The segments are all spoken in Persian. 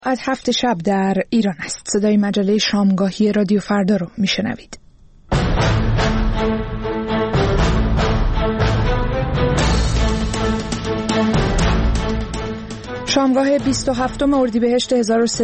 از 7 شب در ایران است. صدای مجله شامگاهی رادیو فردا رو میشنوید. شامگاه 27 اردیبهشت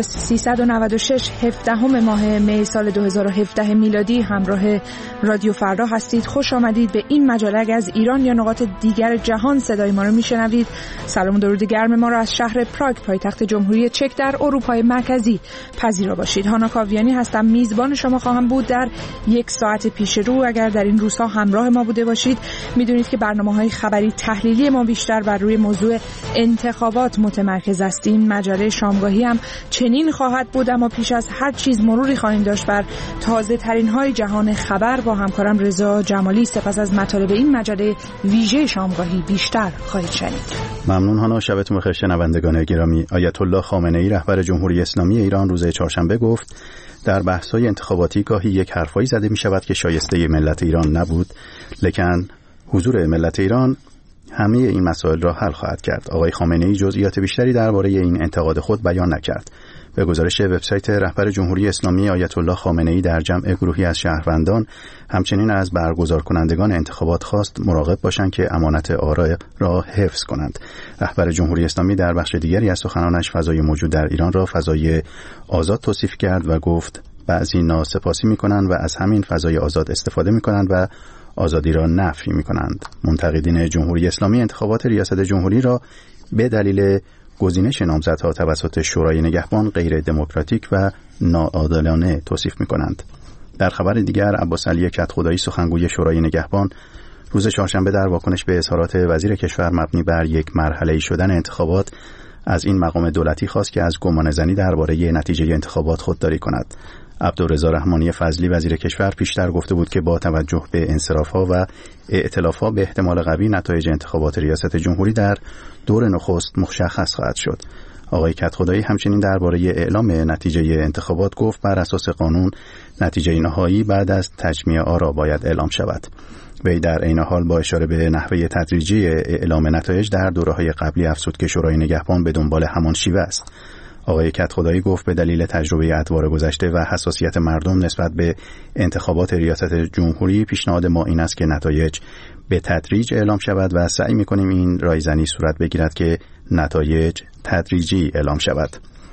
1396 17 ماه می سال 2017 میلادی همراه رادیو فردا هستید. خوش آمدید به این مجله. اگر از ایران یا نقاط دیگر جهان صدای ما رو میشنوید، سلام و درود گرم ما رو از شهر پراگ پایتخت جمهوری چک در اروپای مرکزی پذیرا باشید. هانا کاویانی هستم، میزبان شما خواهم بود در یک ساعت پیش رو. اگر در این روزها همراه ما بوده باشید میدونید که برنامه‌های خبری تحلیلی ما بیشتر بر روی موضوع انتخابات متمرکز است. این مجله شامگاهی هم چنین خواهد بود، اما پیش از هر چیز مروری خواهیم داشت بر تازه ترین های جهان خبر با همکارم رضا جمالی. سپس از مطالب این مجله ویژه شامگاهی بیشتر خواهید شنید. ممنون هانا، شبتون بخیر شنوندگان گرامی. آیت الله خامنه ای رهبر جمهوری اسلامی ایران روز چهارشنبه گفت در بحث‌های انتخاباتی گاهی یک حرفایی زده می شود که شایسته ملت ایران نبود، لکن حضور ملت ایران همه این مسائل را حل خواهد کرد. آقای خامنه‌ای جزئیات بیشتری درباره این انتقاد خود بیان نکرد. به گزارش وبسایت رهبر جمهوری اسلامی، آیت الله خامنه‌ای در جمع گروهی از شهروندان همچنین از برگزار کنندگان انتخابات خواست مراقب باشند که امانت آرا را حفظ کنند. رهبر جمهوری اسلامی در بخش دیگری از سخنانش فضای موجود در ایران را فضای آزاد توصیف کرد و گفت بعضی ناسپاسی می‌کنند و از همین فضای آزاد استفاده می‌کنند و آزادی را نفی می‌کنند. منتقدین جمهوری اسلامی انتخابات ریاست جمهوری را به دلیل گزینش نامزدها توسط شورای نگهبان غیر دموکراتیک و ناعادلانه توصیف می‌کنند. در خبر دیگر، عباس علی کدخدایی سخنگوی شورای نگهبان روز چهارشنبه در واکنش به اظهارات وزیر کشور مبنی بر یک مرحله‌ای شدن انتخابات از این مقام دولتی خواست که از گمانه‌زنی درباره نتیجه انتخابات خودداری کند. عبدالرضا رحمانی فضلی وزیر کشور پیشتر گفته بود که با توجه به انصراف‌ها و ائتلاف‌ها به احتمال قوی نتایج انتخابات ریاست جمهوری در دور نخست مشخص خواهد شد. آقای کدخدایی همچنین درباره اعلام نتیجه انتخابات گفت بر اساس قانون نتیجه نهایی بعد از تجمیع آرا باید اعلام شود. وی در عین حال با اشاره به نحوه تدریجی اعلام نتایج در دوره‌های قبلی افزود که شورای نگهبان به دنبال همان شیوه است. آقای کدخدایی گفت به دلیل تجربه ادوار گذشته و حساسیت مردم نسبت به انتخابات ریاست جمهوری پیشنهاد ما این است که نتایج به تدریج اعلام شود و سعی می‌کنیم این رایزنی صورت بگیرد که نتایج تدریجی اعلام شود.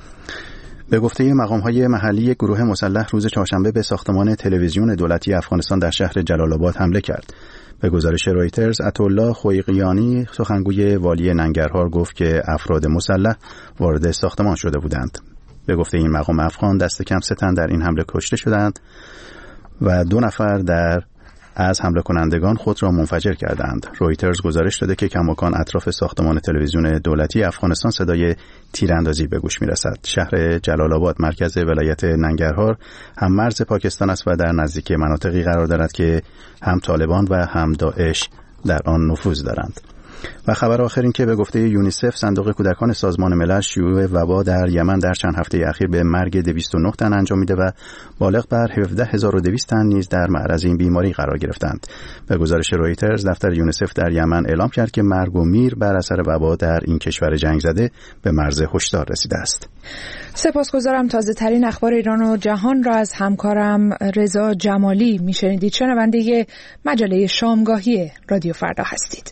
به گفته مقام‌های محلی، گروه مسلح روز چهارشنبه به ساختمان تلویزیون دولتی افغانستان در شهر جلال آباد حمله کرد. به گزارش رویترز، عطاالله خویقیانی سخنگوی والی ننگرهار گفت که افراد مسلح وارد ساختمان شده بودند. به گفته این مقام افغان دست کم 3 تن در این حمله کشته شدند و 2 نفر از حمله کنندگان خود را منفجر کردند. رویترز گزارش داده که کماکان اطراف ساختمان تلویزیون دولتی افغانستان صدای تیراندازی به گوش می‌رسد. شهر جلال آباد مرکز ولایت ننگرهار هم مرز پاکستان است و در نزدیکی مناطقی قرار دارد که هم طالبان و هم داعش در آن نفوذ دارند. و خبر آخر این که به گفته یونیسف صندوق کودکان سازمان ملل شیوع وبا در یمن در چند هفته اخیر به مرگ 209 تن انجام میده و بالغ بر 17200 تن نیز در معرض این بیماری قرار گرفتند. به گزارش رویترز، دفتر یونیسف در یمن اعلام کرد که مرگ و میر بر اثر وبا در این کشور جنگ زده به مرز هشدار رسیده است. سپاسگزارم. تازه ترین اخبار ایران و جهان را از همکارم رضا جمالی میشنیدید. شنونده مجله شامگاهی رادیو فردا هستید.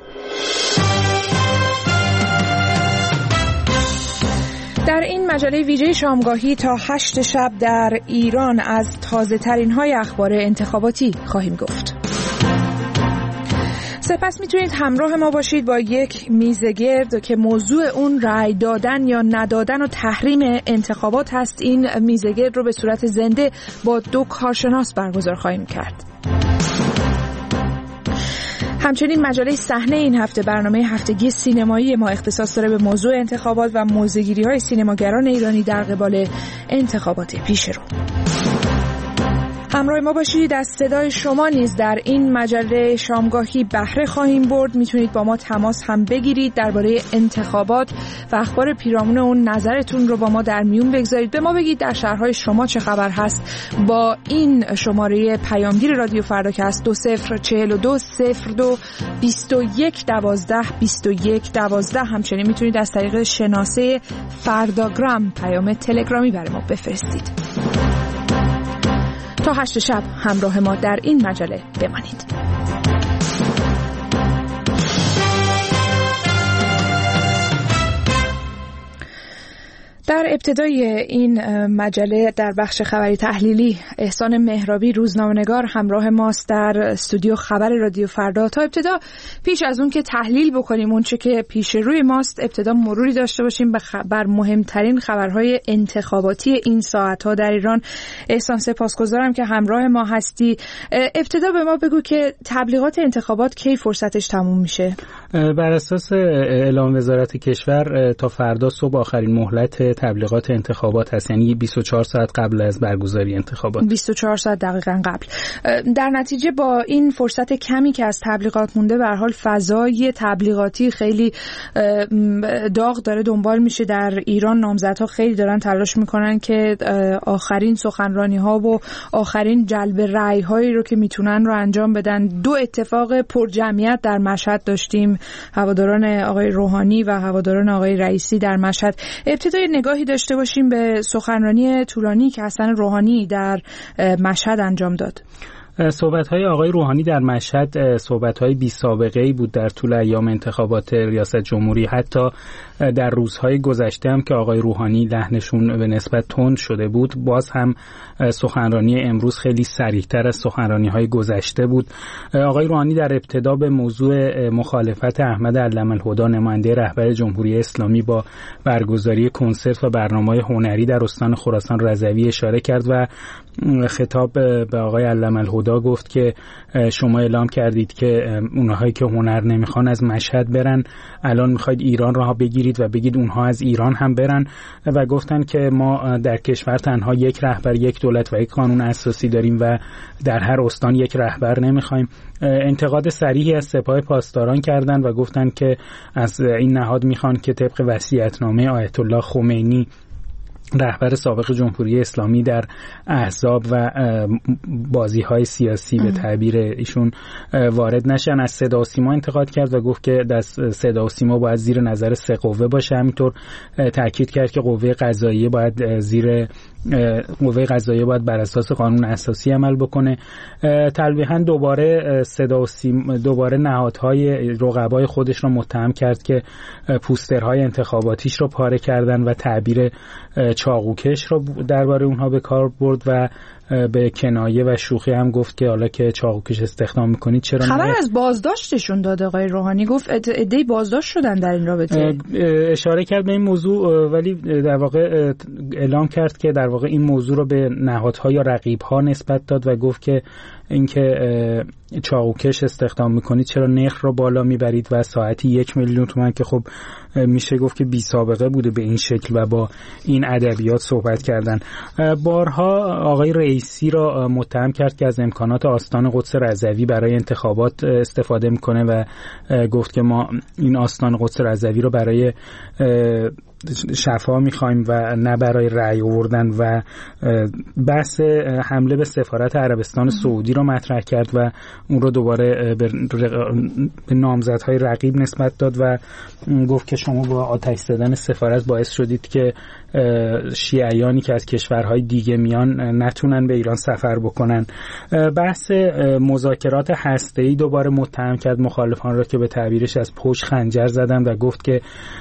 در این مجله ویژه شامگاهی تا 8 شب در ایران از تازه ترین های اخبار انتخاباتی خواهیم گفت. سپس میتونید همراه ما باشید با یک میزگرد که موضوع اون رأی دادن یا ندادن و تحریم انتخابات هست. این میزگرد رو به صورت زنده با 2 کارشناس برگزار خواهیم کرد. همچنین مجله صحنه این هفته، برنامه هفتگی سینمایی ما، اختصاص داره به موضوع انتخابات و موضع‌گیری‌های سینماگران ایرانی در قبال انتخابات پیش رو. همراه ما باشید. از صدای شما نیز در این مجله شامگاهی بهره خواهیم برد. میتونید با ما تماس هم بگیرید، درباره انتخابات و اخبار پیرامون اون نظرتون رو با ما در میون بگذارید. به ما بگید در شهرهای شما چه خبر هست. با این شماره پیامگیر رادیو فردا که هست 20420221122112 همچنین میتونید از طریق شناسه فرداگرام پیام تلگرامی برای ما بفرستید. تا 8 شب همراه ما در این مجله بمانید. در ابتدای این مجله در بخش خبری تحلیلی احسان مهرابی روزنامه‌نگار همراه ماست در استودیو خبر رادیو فردا. تا ابتدا پیش از اون که تحلیل بکنیم اون چه که پیش روی ماست، ابتدا مروری داشته باشیم بر مهمترین خبرهای انتخاباتی این ساعت‌ها در ایران. احسان سپاسگزارم که همراه ما هستی. ابتدا به ما بگو که تبلیغات انتخابات کی فرصتش تموم میشه؟ بر اساس اعلام وزارت کشور تا فردا صبح آخرین مهلت تبلیغات انتخابات هست، یعنی 24 ساعت قبل از برگزاری انتخابات. 24 ساعت دقیقاً قبل. در نتیجه با این فرصت کمی که از تبلیغات مونده، به هر حال فضای تبلیغاتی خیلی داغ داره دنبال میشه در ایران. نامزدها خیلی دارن تلاش میکنن که آخرین سخنرانی‌ها و آخرین جلب رأی‌هایی رو که میتونن رو انجام بدن. دو اتفاق پرجمعیت در مشهد داشتیم، هواداران آقای روحانی و هواداران آقای رئیسی در مشهد. ابتدای نگاهی داشته باشیم به سخنرانی طولانی که حسن روحانی در مشهد انجام داد. صحبت‌های آقای روحانی در مشهد صحبت‌های بی‌سابقه‌ای بود در طول ایام انتخابات ریاست جمهوری. حتی در روزهای گذشته هم که آقای روحانی لحنشون به نسبت تند شده بود، باز هم سخنرانی امروز خیلی سریع‌تر از سخنرانی‌های گذشته بود. آقای روحانی در ابتدا به موضوع مخالفت احمد علم‌الهدی نماینده رهبر جمهوری اسلامی با برگزاری کنسرت و برنامه‌های هنری در استان خراسان رضوی اشاره کرد و خطاب به آقای علم‌الهدی گفت که شما اعلام کردید که اونهایی که هنر نمیخوان از مشهد برن، الان میخواید ایران را بگیرید و بگید اونها از ایران هم برن. و گفتن که ما در کشور تنها یک رهبر، یک دولت و یک قانون اساسی داریم و در هر استان یک رهبر نمیخوایم. انتقاد صریحی از سپاه پاسداران کردند و گفتند که از این نهاد میخوان که طبق وصیت‌نامه آیت الله خمینی رهبر سابق جمهوری اسلامی در احزاب و بازی‌های سیاسی به تعبیر ایشون وارد نشن. از صدا و سیما انتقاد کرد و گفت که در صدا و سیما باید زیر نظر 3 قوه باشه. همینطور تاکید کرد که قوه قضاییه باید بر اساس قانون اساسی عمل بکنه. تلویحاً دوباره نهادهای رقبای خودش رو متهم کرد که پوسترهای انتخاباتیش رو پاره کردن و تعبیر چاقوکش رو درباره اونها به کار برد و به کنایه و شوخی هم گفت که حالا که چاقوکش استخدام میکنید چرا خبر از بازداشتشون داد. آقای روحانی گفت عده‌ای بازداشت شدن در این رابطه. اشاره کرد به این موضوع، ولی در واقع اعلام کرد که در واقع این موضوع رو به نهادها یا رقیب‌ها نسبت داد و گفت که اینکه چاقوکش استخدام میکنید چرا نرخ رو بالا میبرید و ساعتی 1 میلیون تومان که خب میشه گفت که بی سابقه بوده به این شکل و با این ادبیات صحبت کردن. بارها آقای رئیسی را متهم کرد که از امکانات آستان قدس رضوی برای انتخابات استفاده میکنه و گفت که ما این آستان قدس رضوی رو برای شفا میخوایم و نه برای رأی آوردن و بحث حمله به سفارت عربستان سعودی رو مطرح کرد و اون رو دوباره به نامزدهای رقیب نسبت داد و گفت که شما با آتش زدن سفارت باعث شدید که شیعیانی که از کشورهای دیگه میان نتونن به ایران سفر بکنن. بحث مذاکرات هسته‌ای دوباره متهم کرد مخالفان را که به تعبیرش از پشت خنجر زدن و گفت که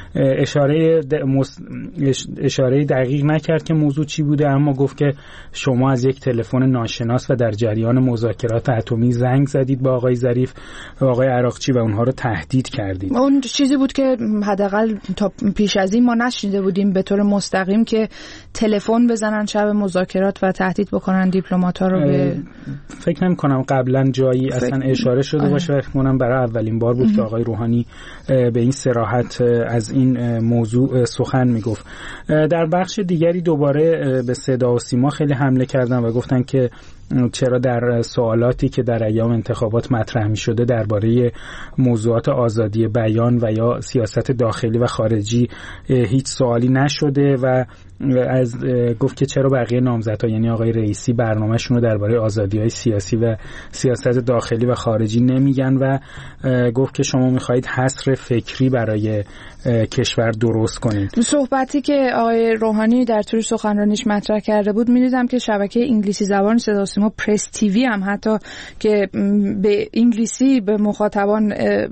اشاره دقیق نکرد که موضوع چی بوده، اما گفت که شما از یک تلفن ناشناس و در جریان مذاکرات اتمی زنگ زدید با آقای ظریف و آقای عراقچی و اونها رو تهدید کردید. اون چیزی بود که حداقل تا پیش از این ما نشنیده بودیم به طور مستقیم که تلفن بزنن شب مذاکرات و تهدید بکنن دیپلمات‌ها رو. به فکر نمی‌کنم قبلا جایی اصلا اشاره شده باشه و فکر برای اولین بار بود که آقای روحانی به این صراحت از این موضوع سخن میگفت. در بخش دیگری دوباره به صدا و سیما خیلی حمله کردن و گفتن که چرا در سوالاتی که در ایام انتخابات مطرح می شده درباره موضوعات آزادی بیان و یا سیاست داخلی و خارجی هیچ سوالی نشده و گفت که چرا بقیه نامزدها یعنی آقای رئیسی برنامه‌شون رو درباره آزادی‌های سیاسی و سیاست داخلی و خارجی نمیگن و گفت که شما می‌خواید حصر فکری برای کشور درست کنید. صحبتی که آقای روحانی در طول سخنرانیش مطرح کرده بود می‌دیدم که شبکه انگلیسی زبان صدا و سیما پرس تیوی هم حتی که به انگلیسی به مخاطبان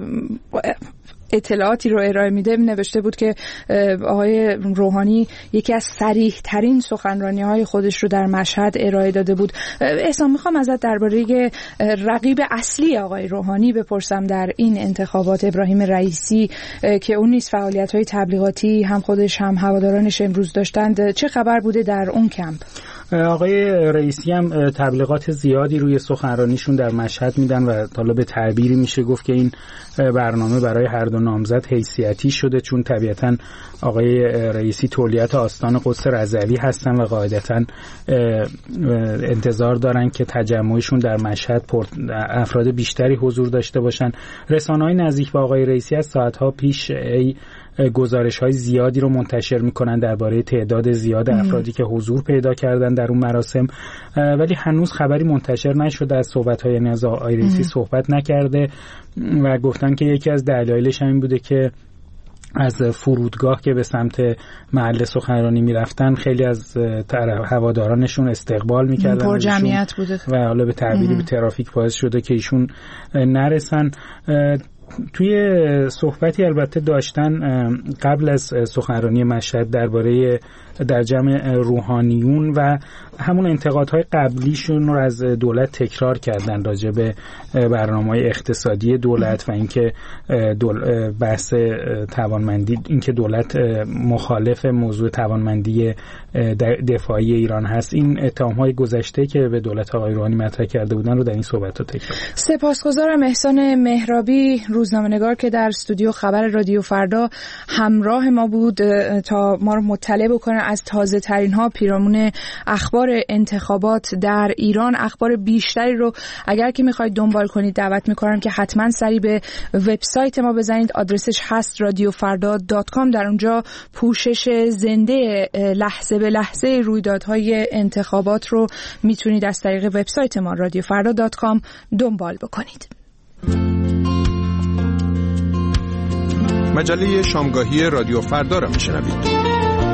اطلاعاتی رو ارائه میده نوشته بود که آقای روحانی یکی از صریح ترین سخنرانی های خودش رو در مشهد ارائه داده بود. احسان میخوام ازت درباره رقیب اصلی آقای روحانی بپرسم در این انتخابات، ابراهیم رئیسی که اون نیز فعالیت های تبلیغاتی هم خودش هم هوادارانش امروز داشتند، چه خبر بوده در اون کمپ؟ آقای رئیسی هم تبلیغات زیادی روی سخنرانیشون در مشهد میدن و حالا به تعبیری میشه گفت که این برنامه برای هر دو نامزد حیثیتی شده، چون طبیعتاً آقای رئیسی تولیت آستان قدس رضوی هستن و قاعدتاً انتظار دارن که تجمعشون در مشهد افراد بیشتری حضور داشته باشن. رسانه‌های نزدیک به آقای رئیسی از ساعت‌ها پیش گزارش‌های زیادی رو منتشر می‌کنن درباره تعداد زیاد افرادی که حضور پیدا کردن در اون مراسم، ولی هنوز خبری منتشر نشده از صحبت‌های، یعنی از آقای رئیسی صحبت نکرده و گفتن که یکی از دلایلش همین بوده که از فرودگاه که به سمت محل سخنرانی میرفتن خیلی از هوادارانشون استقبال میکردن، پر جمعیت بوده و حالا به تعبیری به ترافیک باعث شده که ایشون نرسن. توی صحبتی البته داشتن قبل از سخنرانی مشهد درباره در جمع روحانیون و همون انتقادهای قبلیشون رو از دولت تکرار کردن راجع به برنامه‌های اقتصادی دولت و اینکه بحث توانمندی، اینکه دولت مخالف موضوع توانمندی دفاعی ایران هست. این اتهام‌های گذشته که به دولت آقای روحانی مطرح کرده بودن رو در این صحبت‌ها تکرار. سپاسگزارم احسان مهرابی، روزنامه‌نگار که در استودیو خبر رادیو فردا همراه ما بود تا ما رو مطلع بکنه از تازه ترین ها پیرامون اخبار انتخابات در ایران. اخبار بیشتری رو اگر که میخواید دنبال کنید دعوت میکنم که حتما سری به وبسایت ما بزنید. آدرسش هست radiofarda.com. در اونجا پوشش زنده لحظه به لحظه رویدادهای انتخابات رو میتونید از طریق وبسایت ما radiofarda.com دنبال بکنید. مجله شامگاهی رادیو فردا را میشنوید.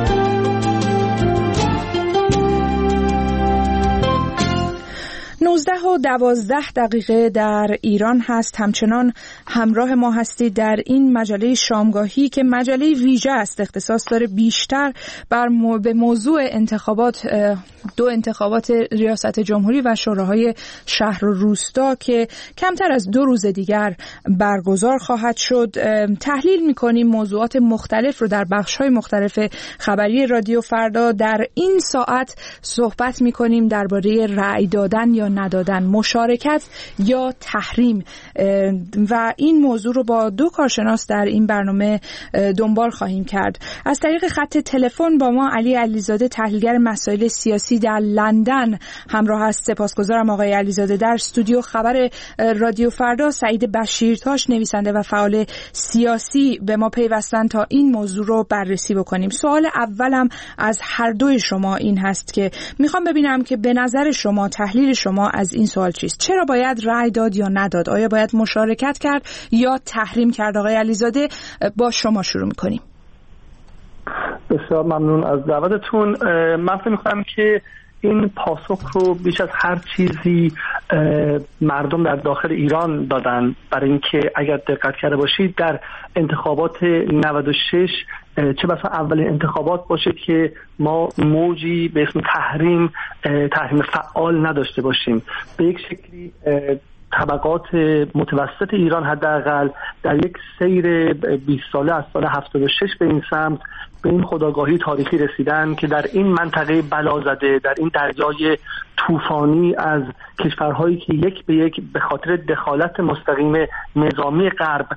19:12 در ایران هست. همچنان همراه ما هستید در این مجله شامگاهی که مجله ویژه است، اختصاص داره بیشتر به موضوع انتخابات، دو انتخابات ریاست جمهوری و شوراهای شهر و روستا که کمتر از 2 روز دیگر برگزار خواهد شد. تحلیل می‌کنیم موضوعات مختلف رو در بخش‌های مختلف خبری رادیو فردا. در این ساعت صحبت می‌کنیم درباره رأی دادن یا ندادن، مشارکت یا تحریم، و این موضوع رو با 2 کارشناس در این برنامه دنبال خواهیم کرد. از طریق خط تلفن با ما علی علیزاده، تحلیلگر مسائل سیاسی در لندن همراه است. سپاسگزارم آقای علیزاده. در استودیو خبر رادیو فردا سعید بشیرتاش، نویسنده و فعال سیاسی، به ما پیوستن تا این موضوع رو بررسی بکنیم. سوال اولم از هر دوی شما این هست که میخوام ببینم که به نظر شما، تحلیل شما از این سوال چیست؟ چرا باید رأی داد یا نداد؟ آیا باید مشارکت کرد یا تحریم کرد؟ آقای علیزاده با شما شروع میکنیم. بسیار ممنون از دعوتتون. من فکر می‌کنم که این پاسخ رو بیش از هر چیزی مردم در داخل ایران دادن، برای اینکه اگر دقت کرده باشید در انتخابات 96 چه بسا اولین انتخابات باشه که ما موجی به اسم تحریم فعال نداشته باشیم. به یک شکلی طبقات متوسط ایران حداقل در یک سیر 20 ساله از سال 76 به این سمت به این خودآگاهی تاریخی رسیدن که در این منطقه بلازده، در این دریای طوفانی از کشورهایی که یک به یک به خاطر دخالت مستقیم نظامی غرب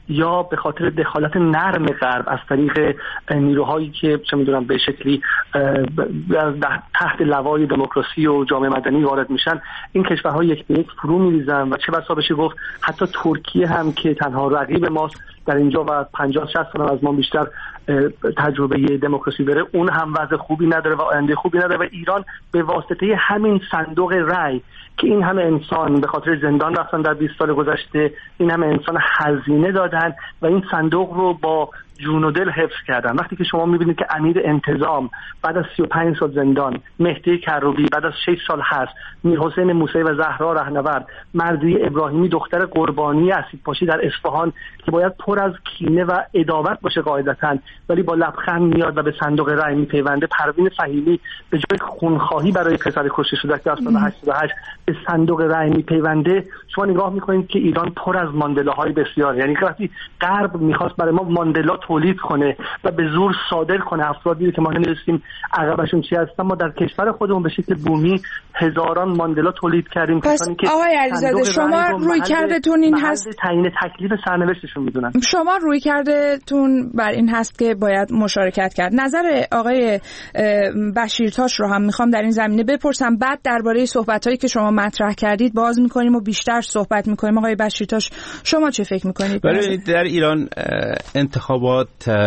یا به خاطر دخالت نرم غرب از طریق نیروهایی که چه میدونم به شکلی تحت لوای دموکراسی و جامعه مدنی وارد میشن، این کشورها یک به یک فرو میریزن و چه بسا بشه گفت حتی ترکیه هم که تنها رقیب ماست در اینجا و 50-60 سال از ما بیشتر تجربه دموکراسی داره، اون هم وضع خوبی نداره و آینده خوبی نداره. و ایران به واسطه همین صندوق رای که این همه انسان به خاطر زندان رفتن در 20 سال گذشته، این همه انسان هزینه دادن و این صندوق رو با جون و دل حفظ کردن. وقتی که شما میبینید که امیر انتظام بعد از 35 سال زندان، مهدی کروبی بعد از 6 سال حبس، میرحسین موسوی و زهرا رهنورد، مرضیه ابراهیمی دختر قربانی اسیدپاشی در اصفهان که باید پر از کینه و عداوت باشه قاعدتاً ولی با لبخند میاد و به صندوق رای میپیونده، پروین فهیمی به جای خونخواهی برای پسر کشته شده در سال 88 به صندوق رای میپیونده، شما نگاه میکنید که ایران پر از ماندلاهای بسیار، یعنی وقتی غرب میخواست برای ما ماندلا تولید کنه و به زور صادر کنه افرادی که ما نمی‌دونیم عقبشون چی هستن، ما در کشور خودمون به شکل بومی هزاران ماندلا تولید کردیم. پس آقای علیزاده شما روی کردتون این هست تعیین تکلیف سرنوشتشون میدونن، شما روی کردتون بر این هست که باید مشارکت کرد. نظر آقای بشیرتاش رو هم میخوام در این زمینه بپرسم، بعد درباره صحبتایی که شما مطرح کردید باز میکنیم و بیشتر صحبت میکنیم. آقای بشیرتاش شما چه فکر میکنید؟ در ایران انتخابات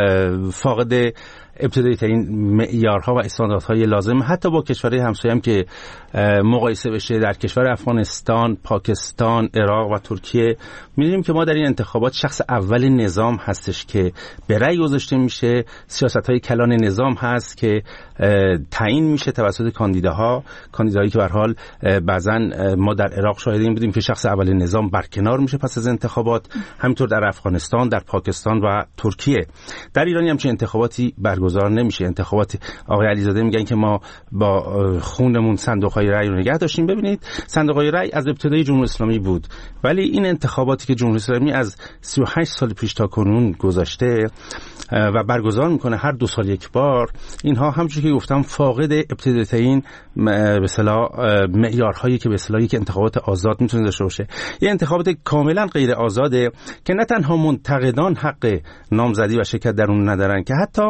فاقد ابتدایی ترین معیارها و استانداردهای لازم حتی با کشورهای همسایه هم که مقایسه بشه، در کشور افغانستان، پاکستان، عراق و ترکیه می‌بینیم که ما در این انتخابات شخص اول نظام هستش که به رأی گذاشته میشه، سیاست‌های کلان نظام هست که تعیین میشه توسط کاندیداهایی که به هر حال بعضا ما در عراق شاهدیم بودیم که شخص اول نظام برکنار میشه پس از انتخابات، همینطور در افغانستان، در پاکستان و ترکیه. در ایران هم چه انتخاباتی برگزار نمیشه. انتخابات آقای علیزاده میگن که ما با خونمون صندوق‌های رأی رو نگه داشتیم. ببینید صندوق‌های رأی از ابتدای جمهوری اسلامی بود، ولی این انتخاباتی که جمهوری اسلامی از 38 سال پیش تا کنون گذشته و برگزار میکنه هر 2 سال یک بار، اینها همونجوری که گفتم فاقد ابتدایی‌ترین به اصطلاح معیارهایی که به اصطلاح یک انتخابات آزاد میتونه داشته باشه. یه انتخابات کاملا غیر آزاده که نه تنها منتقدان حق نامزدی و شرکت در اون ندارن که حتی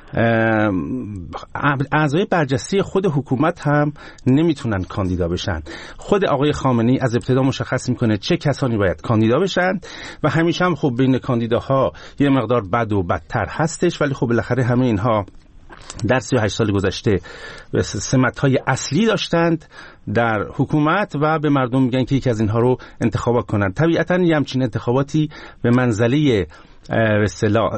اعضای برجسته خود حکومت هم نمیتونن کاندیدا بشن. خود آقای خامنه‌ای از ابتدا مشخص میکنه چه کسانی باید کاندیدا بشن و همیشه هم خب بین کاندیداها یه مقدار بد و بدتر هستش، ولی خب بالاخره همه اینها در 38 سال گذشته سمت‌های اصلی داشتند در حکومت و به مردم میگن که یکی از اینها رو انتخاب کنند. طبیعتاً یه همچین انتخاباتی به منزله به اصطلاح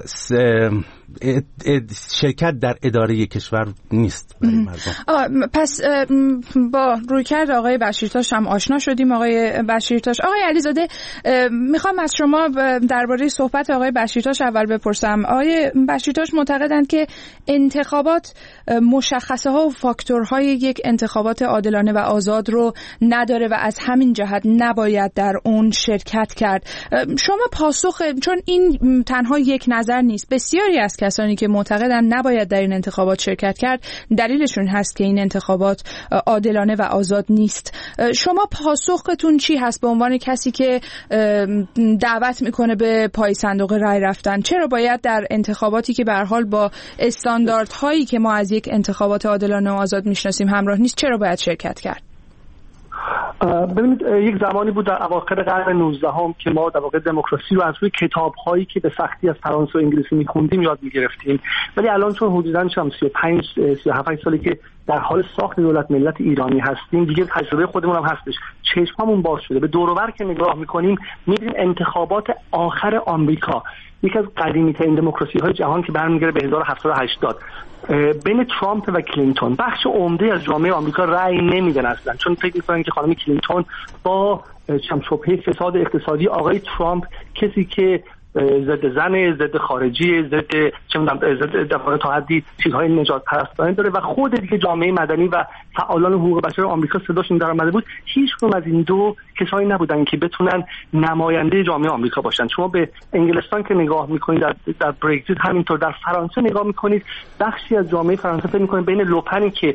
شرکت در اداره کشور نیست برای مردم. پس با رویکرد آقای بشیرتاش هم آشنا شدیم. آقای بشیرتاش، آقای علیزاده میخوام از شما درباره صحبت آقای بشیرتاش اول بپرسم. آقای بشیرتاش معتقدند که انتخابات مشخصه ها و فاکتورهای یک انتخابات عادلانه و آزاد رو نداره و از همین جهت نباید در اون شرکت کرد. شما پاسخ، چون این تنها یک نظر نیست، بسیاری از کسانی که معتقدن نباید در این انتخابات شرکت کرد دلیلشون هست که این انتخابات عادلانه و آزاد نیست. شما پاسختون چی هست به عنوان کسی که دعوت میکنه به پای صندوق رای رفتن؟ چرا باید در انتخاباتی که به هر حال با استانداردهایی که ما از یک انتخابات عادلانه و آزاد میشناسیم همراه نیست، چرا باید شرکت کرد؟ ببینید یک زمانی بود در اواخر قرن 19 که ما در واقع دموکراسی رو از روی کتاب‌هایی که به سختی از فرانسه و انگلیسی می‌خوندیم یاد می‌گرفتیم، ولی الان چون حدوداً 35-37 سالی که در حال ساخت دولت ملت ایرانی هستیم، دیگه تجربه خودمون هم هستش، چشممون باز شده، به دور و بر که نگاه می‌کنیم می‌بینیم انتخابات آخر آمریکا یکی از قدیمی‌ترین دموکراسی‌های جهان که برمیگرده به 1780 بین ترامپ و کلینتون، بخش عمده از جامعه آمریکا رأی نمیدن اصلا، چون فکر می‌کنن که خانم کلینتون با شبهه فساد اقتصادی آقای ترامپ، کسی که ضد زن، ضد خارجی، ضد تا حدی چیزهای نجات پرستانه داره و خود دیگه جامعه مدنی و فعالان حقوق بشر آمریکا صداشون در اومده بود، هیچ کدوم از این دو کسایی نبودن که بتونن نماینده جامعه آمریکا باشن. شما به انگلستان که نگاه میکنید، در برگزیت، همینطور در فرانسه نگاه میکنید، بخشی از جامعه فرانسه فکر میکنه بین لوپنی که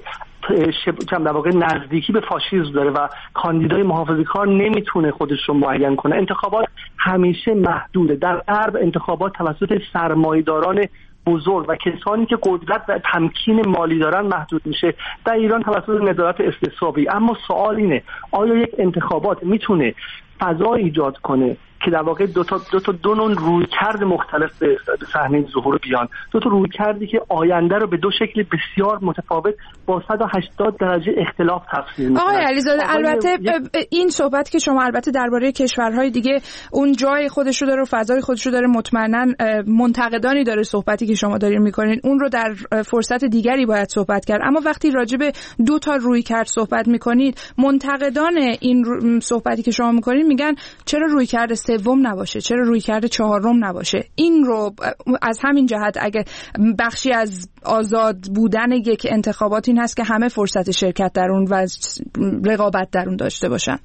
در واقع نزدیکی به فاشیسم داره و کاندیدای محافظه‌کار نمیتونه خودش رو معین کنه. انتخابات همیشه محدوده. در غرب انتخابات توسط سرمایه‌داران بزرگ و کسانی که قدرت و تمکین مالی دارن محدود میشه. در ایران توسط نظارت استصوابی. اما سوال اینه آیا یک انتخابات میتونه فضا ایجاد کنه که در واقع دو نوع رویکرد مختلف به صحنه ظهور بیان، دو تا رویکردی که آینده رو به دو شکل بسیار متفاوت با 180 درجه اختلاف تفسیر می‌کنن. آقای علیزاده البته این صحبت که شما البته درباره کشورهای دیگه اون جای خودش رو داره و فضای خودش رو داره، مطمئناً منتقدانی داره صحبتی که شما دارین می‌کنین، اون رو در فرصت دیگری باید صحبت کرد. اما وقتی راجع به دو تا رویکرد صحبت می‌کنید، منتقدان این صحبتی که شما می‌کنین میگن چرا رویکرد سوم نباشه، چرا رویکرد چهارم نباشه؟ این رو از همین جهت اگه بخشی از آزاد بودن یک انتخابات این هست که همه فرصت شرکت در اون و رقابت در اون داشته باشن.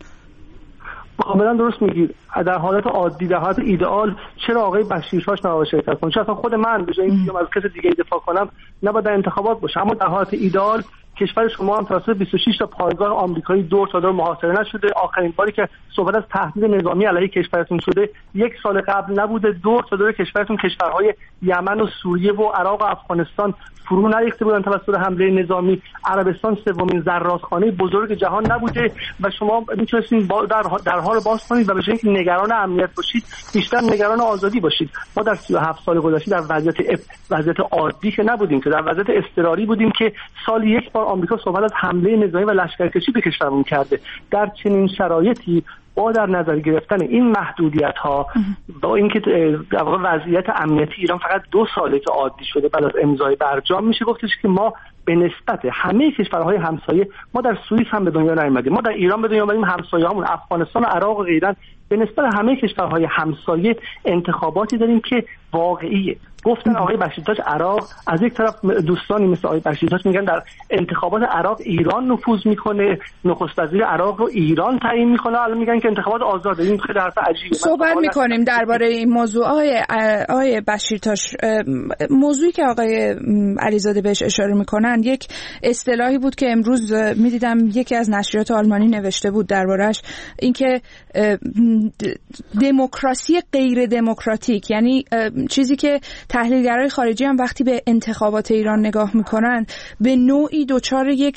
کاملا درست میگید. در حالت عادی، در حالت ایدئال چرا آقای بشیرتاش نباید شرکت کنه؟ چرا اصلا خود من به جای اینکه از کسی دیگه دفاع کنم نباید در انتخابات باشه؟ اما در حالت ایدئال کشور شما هم توسط 26 تا پایگاه آمریکایی دور تا دور محاصره نشده. آخرین باری که صحبت از تهدید نظامی علیه کشورتون شده 1 سال قبل نبوده. دور تا دور کشورتون کشورهای یمن و سوریه و عراق و افغانستان فرو نریخته بودن توسط حمله نظامی. عربستان سومین زرادخانه بزرگ جهان نبوده و شما میتونستین درها رو باز کنید و به جای اینکه نگران امنیت باشید بیشتر نگران آزادی باشید. ما در 37 سال گذشته در وضعیت عادی که نبودیم، که در وضعیت اضطراری بودیم که سال یک بار آمریکا صحبت از حمله نظامی و لشکرکشی به کشورمون کرده. در چنین شرایطی با در نظر گرفتن این محدودیت‌ها، با اینکه در واقع وضعیت امنیتی ایران فقط 2 ساله که عادی شده بعد از امضای برجام، میشه گفتش که ما به نسبت همه کشورهای همسایه، ما در سوئیس هم به دنیا نیامدیم، ما در ایران به دنیا اومدیم، همسایه‌هامون افغانستان و عراق و غیره، به نسبت همه کشورهای همسایه انتخاباتی داریم که واقعیه. گفتن آقای بشیرتاج عراق، از یک طرف دوستانی مثل آقای بشیرتاج میگن در انتخابات عراق ایران نفوذ میکنه، نخست وزیر عراق رو ایران تعیین میکنه، الان میگن که انتخابات آزاده. این خیلی حرف عجیبه. صحبت میکنیم درباره این موضوع. آقای بشیرتاج، موضوعی که آقای علیزاده بهش اشاره میکنن یک اصطلاحی بود که امروز میدیدم یکی از نشریات آلمانی نوشته بود دربارش، اینکه دموکراسی غیر دموکراتیک، یعنی چیزی که تحلیلگرای خارجی هم وقتی به انتخابات ایران نگاه میکنن به نوعی دچار یک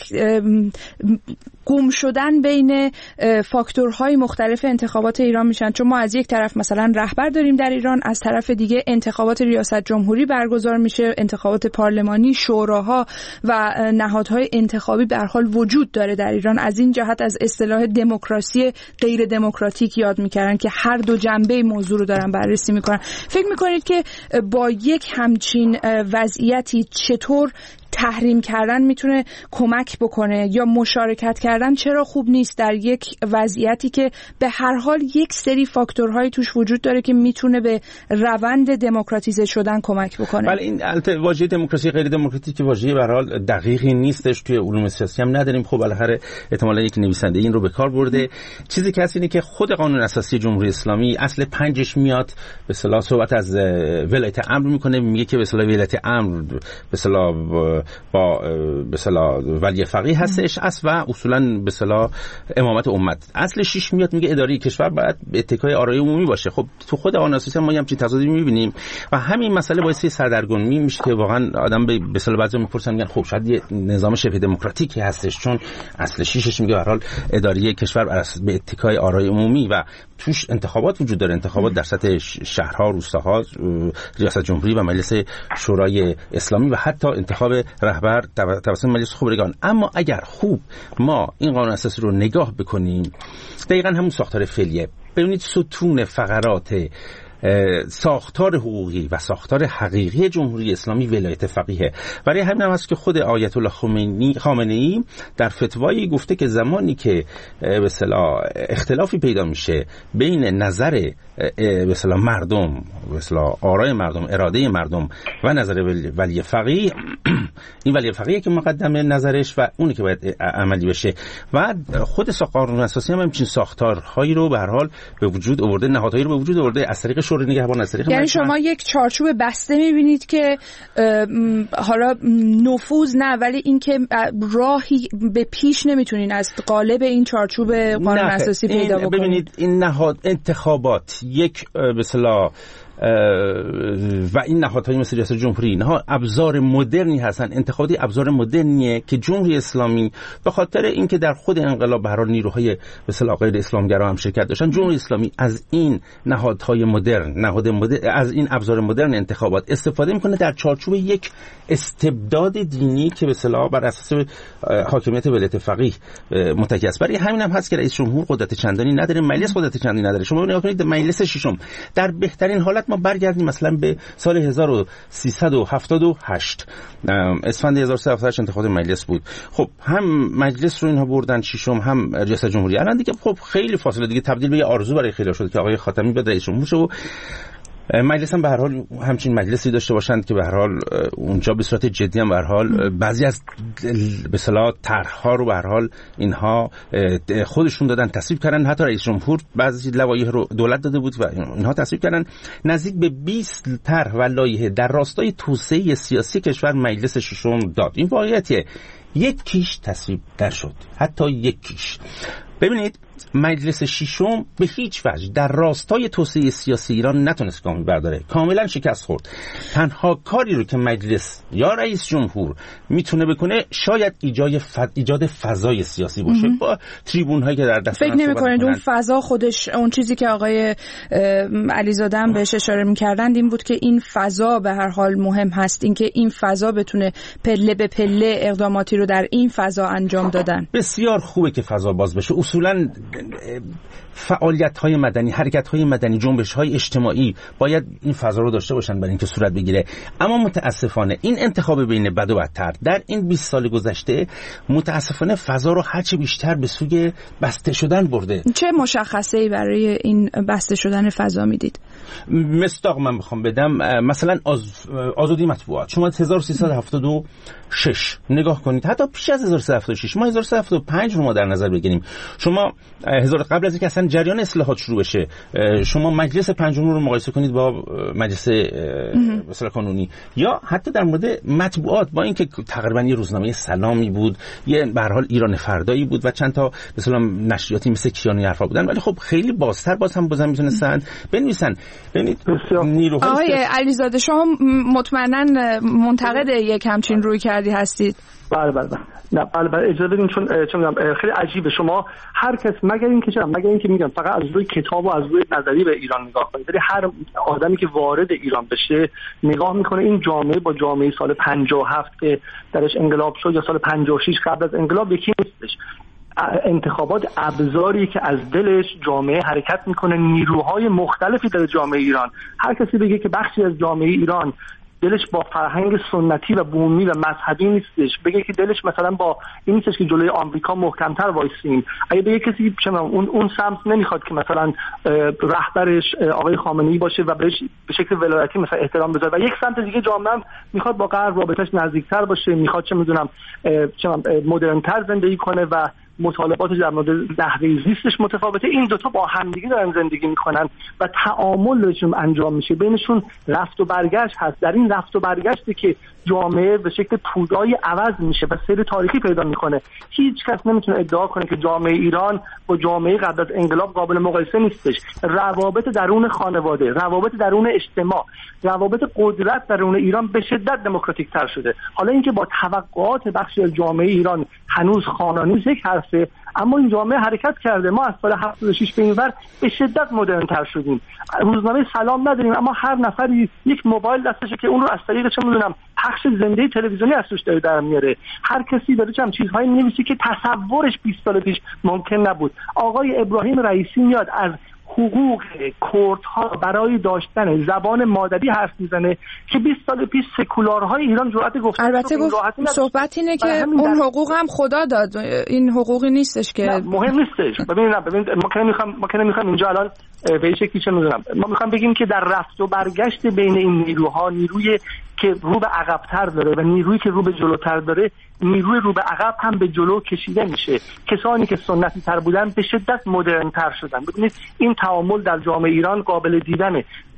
گم شدن بین فاکتورهای مختلف انتخابات ایران میشن. چون ما از یک طرف مثلا رهبر داریم در ایران، از طرف دیگه انتخابات ریاست جمهوری برگزار میشه، انتخابات پارلمانی، شوراها و نهادهای انتخابی به هر حال وجود داره در ایران. از این جهت از اصطلاح دموکراسی غیر دموکراتیک یاد میکردن که هر دو جنبه موضوع رو دارن بررسی میکنن. فکر میکنید که با یک همچین وضعیتی چطور تحریم کردن میتونه کمک بکنه یا مشارکت کردن چرا خوب نیست در یک وضعیتی که به هر حال یک سری فاکتورهای توش وجود داره که میتونه به روند دموکراتیزه شدن کمک بکنه؟ ولی این واژه دموکراسی غیر دموکراتیک که واژه به هر حال دقیقی نیستش، توی علوم سیاسی هم نداریم. خب بالاخره احتمالاً یک نویسنده این رو به کار برده. چیزی که هست اینه که خود قانون اساسی جمهوری اسلامی اصل 5 میاد به اصطلاح صحبت از ولایت امر میکنه، میگه که به اصطلاح ولایت امر به اصطلاح با به اصطلاح ولی فقیه هستش و اصولا به اصطلاح امامت امت. اصل 6 میاد میگه اداره کشور باید به اتکای آرای عمومی باشه. خب تو خود قانون اساسی ما همین تضادی میبینیم و همین مسئله باعث سردرگمی میشه که واقعا آدم به اصطلاح بعضی میپرسن میگن خب شاید یه نظام شبه دموکراتیکی هستش، چون اصل 6ش میگه به هر حال اداره کشور به اتکای آرای عمومی و توش انتخابات وجود داره، انتخابات در سطح شهرها، روستاها، ریاست جمهوری و مجلس شورای اسلامی و حتی انتخاب رهبر توسط مجلس خبرگان. اما اگر خوب ما این قانون اساسی رو نگاه بکنیم، دقیقاً همون ساختار فعلیه. ببینید ستون فقرات ساختار حقوقی و ساختار حقیقی جمهوری اسلامی ولایت فقیه. برای همین هم هست که خود آیت الله خامنه‌ای در فتوایی گفته که زمانی که به اصطلاح اختلافی پیدا میشه بین نظر به اصطلاح مردم، به اصطلاح آرای مردم، اراده مردم و نظر ولی فقیه، این ولی فقیه که مقدمه نظرش و اونی که باید عملی بشه. و خود قانون اساسی هم همچین ساختارهایی رو به هر حال به وجود آورده، نهادهایی رو به وجود آورده از طریق شورای نگهبان از طریق یعنی شما یک چارچوب بسته می‌بینید که حالا نفوذ نه، ولی اینکه راهی به پیش نمیتونین از قالب این چارچوب قانون اساسی پیدا بکنید. ببینید این نهاد انتخابات یک به اصطلاح و این نهادهای مثل ریاست جمهوری اینها ابزار مدرنی هستن. انتخاباتی ابزار مدرنیه که جمهوری اسلامی به خاطر اینکه در خود انقلاب به هر حال نیروهای به اصطلاح غیر اسلامگرا هم شرکت داشتن، جمهوری اسلامی از این نهادهای مدرن از این ابزار مدرن انتخابات استفاده میکنه در چارچوب یک استبداد دینی که به اصطلاح بر اساس حاکمیت ولایت فقیه متکی است. برای همین هم هست که رئیس جمهور قدرت چندانی نداره، مجلس قدرت چندانی نداره. شما نگاه کنید مجلس ششم در بهترین حالت ما برگردیم مثلا به سال 1378 اسفند 1378 انتخابات مجلس بود. خب هم مجلس رو اینها بردن ششم، هم ریاست جمهوری. الان دیگه خب خیلی فاصله دیگه تبدیل به یه آرزو برای خیلی شده که آقای خاتمی بیاد رئیس جمهور شه و مجلس هم به هر حال همچین مجلسی داشته باشند که به هر حال اونجا به صورت جدی هم به هر حال بعضی از به اصطلاح طرح‌ها رو به هر حال اینها خودشون دادن تصویب کردن. حتی رئیس جمهور بعضی لوایح رو دولت داده بود و اینها تصویب کردن. نزدیک به 20 طرح و لایحه در راستای توسعه سیاسی کشور مجلس ششم داد. این واقعیتیه. یک کیش تصویب نشد، حتی یک کیش. ببینید مجلس ششم به هیچ وجه در راستای توسعه سیاسی ایران نتونست گامی برداره، کاملا شکست خورد. تنها کاری رو که مجلس یا رئیس جمهور میتونه بکنه شاید ایجاد فضای سیاسی باشه با تریبون هایی که در دست فکر نمی‌کنید اون فضا خودش اون چیزی که آقای علیزاده هم بهش اشاره می‌کردند این بود که این فضا به هر حال مهم هست، اینکه این فضا بتونه پله به پله اقداماتی رو در این فضا انجام دادن. بسیار خوبه که فضا باز بشه. اصولاً فعالیت‌های مدنی، حرکت‌های مدنی، جنبش‌های اجتماعی باید این فضا رو داشته باشن برای اینکه صورت بگیره. اما متاسفانه این انتخاب بین بد و بدتر در این 20 سال گذشته متاسفانه فضا رو هرچه بیشتر به سوی بسته شدن برده. چه مشخصه‌ای برای این بسته شدن فضا میدید؟ مصداق من بخوام بدم، مثلا آزادی مطبوعات. شما 1376 نگاه کنید، حتی پیش از 1376 ما 1375 رو ما در نظر بگیریم. شما قبل از اینکه اصلا جریان اصلاحات شروع بشه شما مجلس پنجم رو مقایسه کنید با مجلس مثلا قانونی، یا حتی در مورد مطبوعات با اینکه تقریبا یه روزنامه سلامی بود، یه به هر حال ایران فردایی بود و چند تا مثلا نشریاتی مثل کیانی حرفا بودن، ولی خب خیلی بازتر هم میتونستن بنویسن. ببینید نیروهای آقای علیزاده شما مطمئنا منتقد یک همچین روی کردی هستید؟ بله اجازه بدین چون خیلی عجیبه. شما هر کس مگر اینکه میگم فقط از روی کتاب و از روی نظری به ایران نگاه کنید، ولی هر آدمی که وارد ایران بشه نگاه میکنه این جامعه با جامعه سال 57 که درش انقلاب شد یا سال 56 قبل از انقلاب یکی نیستش. انتخابات ابزاری که از دلش جامعه حرکت میکنه، نیروهای مختلفی در جامعه ایران. هر کسی بگه که بخشی از جامعه ایران دلش با فرهنگ سنتی و بومی و مذهبی نیستش، بگه که دلش مثلا با این نیستش که جلوی آمریکا محکم‌تر وایسیم، اگه بگه کسی اون سمت نمیخواد که مثلا رهبرش آقای خامنه‌ای باشه و بهش به شکل ولایتی مثلا احترام بذاره، و یک سمت دیگه جامعه میخواد با غرب رابطش نزدیکتر باشه، میخواد مدرن‌تر زندگی کنه و مطالباتش در مورد نحوه زیستش متفاوته، این دوتا با همدیگه دارن زندگی میکنن و تعامل بهشون انجام میشه، بینشون رفت و برگشت هست. در این رفت و برگشتی که جامعه به شکل پودایی عوض میشه و سیر تاریخی پیدا میکنه. هیچ کس نمیتونه ادعا کنه که جامعه ایران با جامعه قبل از انقلاب قابل مقایسه نیستش. روابط درون خانواده، روابط درون اجتماع، روابط قدرت درون ایران به شدت دموکراتیک تر شده. حالا اینکه با توقعات بخشی از جامعه ایران هنوز خانانی یک حرفه، اما این جامعه حرکت کرده. ما از سال 76 به این ور به شدت مدرن تر شدیم. روزنامه سلام نداریم، اما هر نفری یک موبایل دستشه که اون رو از طریق پخش زنده تلویزیونی از توش در میاره. هر کسی داره چیزهایی می‌نویسه که تصورش 20 سال پیش ممکن نبود. آقای ابراهیم رئیسی میاد از حقوق کردها برای داشتن زبان مادری حرف میزنه که 20 سال پیش سکولارهای ایران جرأت گفتن. البته صحبت اینه که اون حقوق هم خدا داد، این حقوقی نیستش که مهم نیستش. ببینید ما که نمیخوام اینجا الان به این شکلی ما میخوام بگیم که در رفت و برگشت بین این نیروها، نیروی که رو به عقب‌تر داره و نیرویی که رو به جلوتر داره، نیروی رو به عقب هم به جلو کشیده میشه. کسانی که سنتی تر بودن به شدت مدرن تر شدن. ببینید این تعامل در جامعه ایران قابل دیدنه.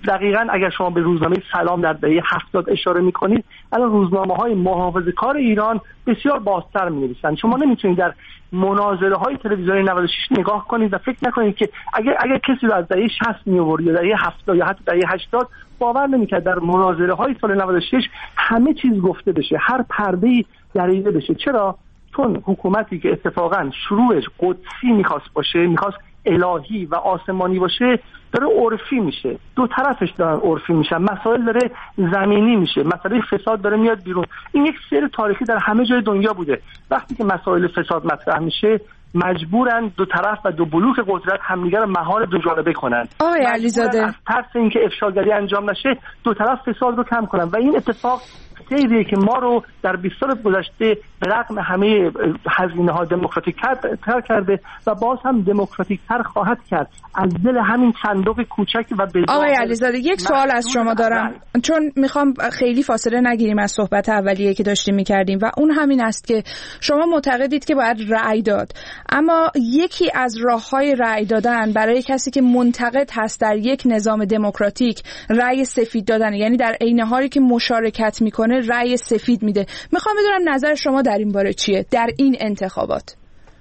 دقیقاً اگر شما به روزنامه سلام در دهه 70 اشاره می‌کنید، الان روزنامه‌های محافظه‌کار ایران بسیار بازتر می‌نویسند. شما نمی‌تونید در مناظره‌های تلویزیونی 96 نگاه کنید و فکر نکنید که اگر کسی رو از دهه 60 می‌آورد یا دهه 70 یا حتی دهه 80 باور نمی‌کرد در مناظره‌های سال 96 همه چیز گفته بشه، هر پرده‌ای دریده بشه. چرا؟ چون حکومتی که اتفاقاً شروعش قدسی می‌خواست باشه، می‌خواست الهی و آسمانی باشه، داره عرفی میشه. دو طرفش دارن عرفی میشن، مسائل داره زمینی میشه، مسئله فساد داره میاد بیرون. این یک سیر تاریخی در همه جای دنیا بوده. وقتی که مسائل فساد مطرح میشه مجبورن دو طرف و دو بلوک قدرت همدیگر رو مهار دو جانبه کنن. آقای علیزاده، از ترس اینکه افشاگری انجام نشه دو طرف فساد رو کم کنن و این اتفاق سیریه که ما رو در 20 سال گذشته به رغم همه هزینه‌ها دموکراتیک تر کرده و باز هم دموکراتیک تر خواهد کرد از دل همین صندوق کوچک و بزرگ. آقای علیزاده، یک سوال از شما دارم، چون میخوام خیلی فاصله نگیریم از صحبت اولیه که داشتیم میکردیم و اون همین است که شما معتقدید که باید رأی داد، اما یکی از راه‌های رأی دادن برای کسی که منتقد هست در یک نظام دموکراتیک رأی سفید دادن، یعنی در عین حالی که مشارکت میکنه رأی سفید میده. میخوام بدونم نظر شما در این باره چیه در این انتخابات؟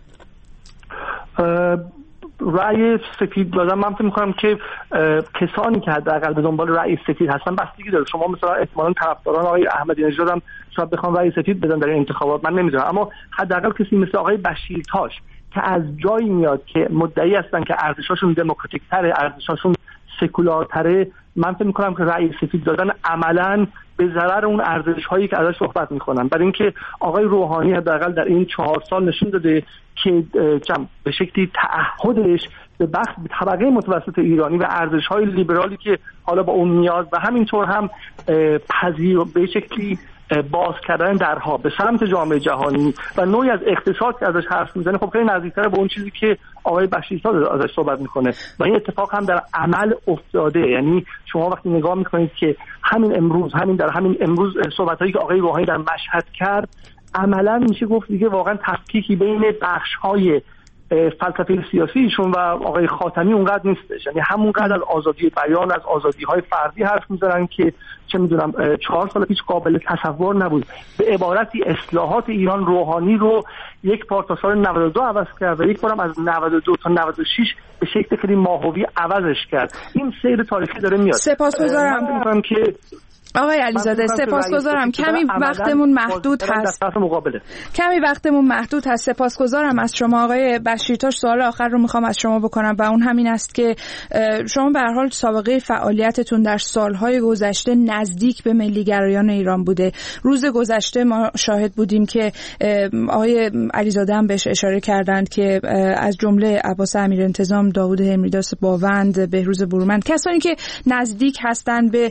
رأی سفید دادن من فکر می‌کنم که کسانی که حداقل به دنبال رأی سفید هستن بستگی داره. شما مثلا احتمالاً طرفداران آقای احمدی نژاد هم شاید بخوان رأی سفید بدن در این انتخابات، من نمیدونم، اما حداقل کسی مثل آقای بشیرتاش که از جایی میاد که مدعی هستن که ارزشاشون دموکراتیک تره، ارزشاشون سکولارتره، من فکر می‌کنم که رأی سفید دادن عملاً به ضرر اون ارزش‌هایی که ازش صحبت می‌کنن. برای اینکه آقای روحانی حداقل در این 4 سال نشون داده که به شکلی تعهدش به طبقه متوسط ایرانی و ارزش‌های لیبرالی که حالا با اون نیاز و همینطور هم به شکلی باز کردن درها به سمت جامعه جهانی و نوعی از اقتصاد که ازش حرف میزنه خب خیلی نزدیک‌تره به اون چیزی که آقای بشیرزاد ازش صحبت میکنه و این اتفاق هم در عمل افتاده. یعنی شما وقتی نگاه میکنید که همین امروز صحبتایی که آقای روحانی در مشهد کرد عملا میشه گفت دیگه واقعا تفکیکی بین بخش‌های فلسفه سیاسیشون و آقای خاتمی اونقدر نیستش. یعنی همونقدر از آزادی بیان، از آزادی‌های فردی حرف میزنن که چه میدونم 4 سال پیش قابل تصور نبود. به عبارتی اصلاحات ایران روحانی رو یک بار تا سال 92 عوض کرد و یک بارم از 92 تا 96 به شکل خیلی ماهوی عوضش کرد. این سیر تاریخی داره میاد. سپاسگزارم که آقای علیزاده، سپاسگزارم. کمی وقتمون محدود هست. سپاسگزارم از شما آقای بشیرتاش. سوال آخر رو میخوام از شما بکنم و اون همین است که شما به هر حال سابقه فعالیتتون در سالهای گذشته نزدیک به ملیگرایان ایران بوده. روز گذشته ما شاهد بودیم که آقای علیزاده هم بهش اشاره کردند که از جمله عباس امیرانتظام، داوود هرمیداس باوند، بهروز برومند، کسانی که نزدیک هستند به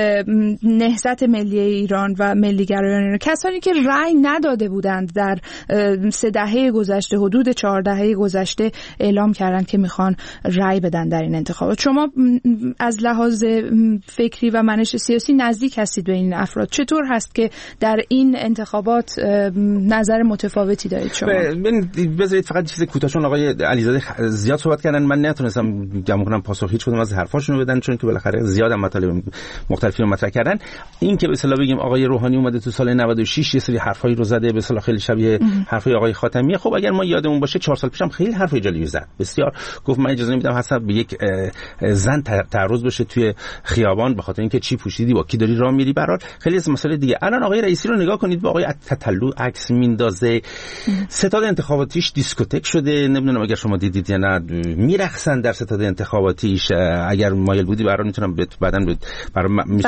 نهضت ملی ایران و ملیگرایان ایران، کسانی که رأی نداده بودند در 3 دهه گذشته، حدود 4 دهه گذشته، اعلام کردند که میخوان رأی بدن در این انتخابات. شما از لحاظ فکری و منش سیاسی نزدیک هستید به این افراد. چطور هست که در این انتخابات نظر متفاوتی دارید شما؟ بذارید فقط چیز کوتاه، چون آقای علیزاده زیاد صحبت کردن، من نتونستم جمع کنم پاسخ هیچ کدوم از حرفاشون رو بدن، چون که بالاخره زیاد مطالب مختلفی رو مطرح کردن. این که به اصطلاح بگیم آقای روحانی اومده تو سال 96 یه سری حرفایی رو زده، به اصطلاح خیلی شبیه حرفای آقای خاتمیه. خب اگر ما یادمون باشه 4 سال پیشم خیلی حرفای جالبی زد، بسیار گفت من اجازه نمیدم حتی به یک زن تعرض بشه توی خیابان به خاطر اینکه چی پوشیدی، با کی داری راه میری، برات خیلی از مسائل دیگه. الان آقای رئیسی رو نگاه کنید، با آقای تتلو عکس میندازه، ستاد انتخاباتیش دیسکوتک شده، نمیدونم اگر شما دیدید یا نه، میرقصن در ستاد انتخاباتیش. اگر مایل بودی برام میتونم بعداً برام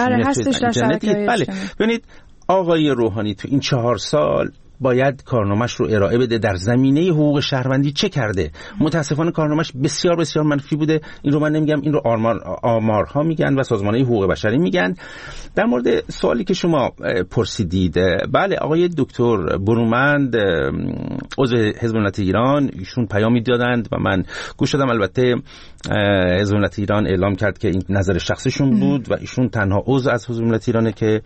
بله. ببینید آقای روحانی تو این 4 سال باید کارنامه‌اش رو ارائه بده در زمینه حقوق شهروندی چه کرده. متاسفانه کارنامه‌اش بسیار بسیار منفی بوده. این رو من نمیگم، این رو آمارها میگن و سازمان‌های حقوق بشری میگن. در مورد سوالی که شما پرسیدید، بله آقای دکتر برومند عضو حزب ملت ایران، ایشون پیامی دادند و من گوش دادم. البته حزب ملت ایران اعلام کرد که این نظر شخصیشون بود و ایشون تنها عضو از حزب ملت ایرانه که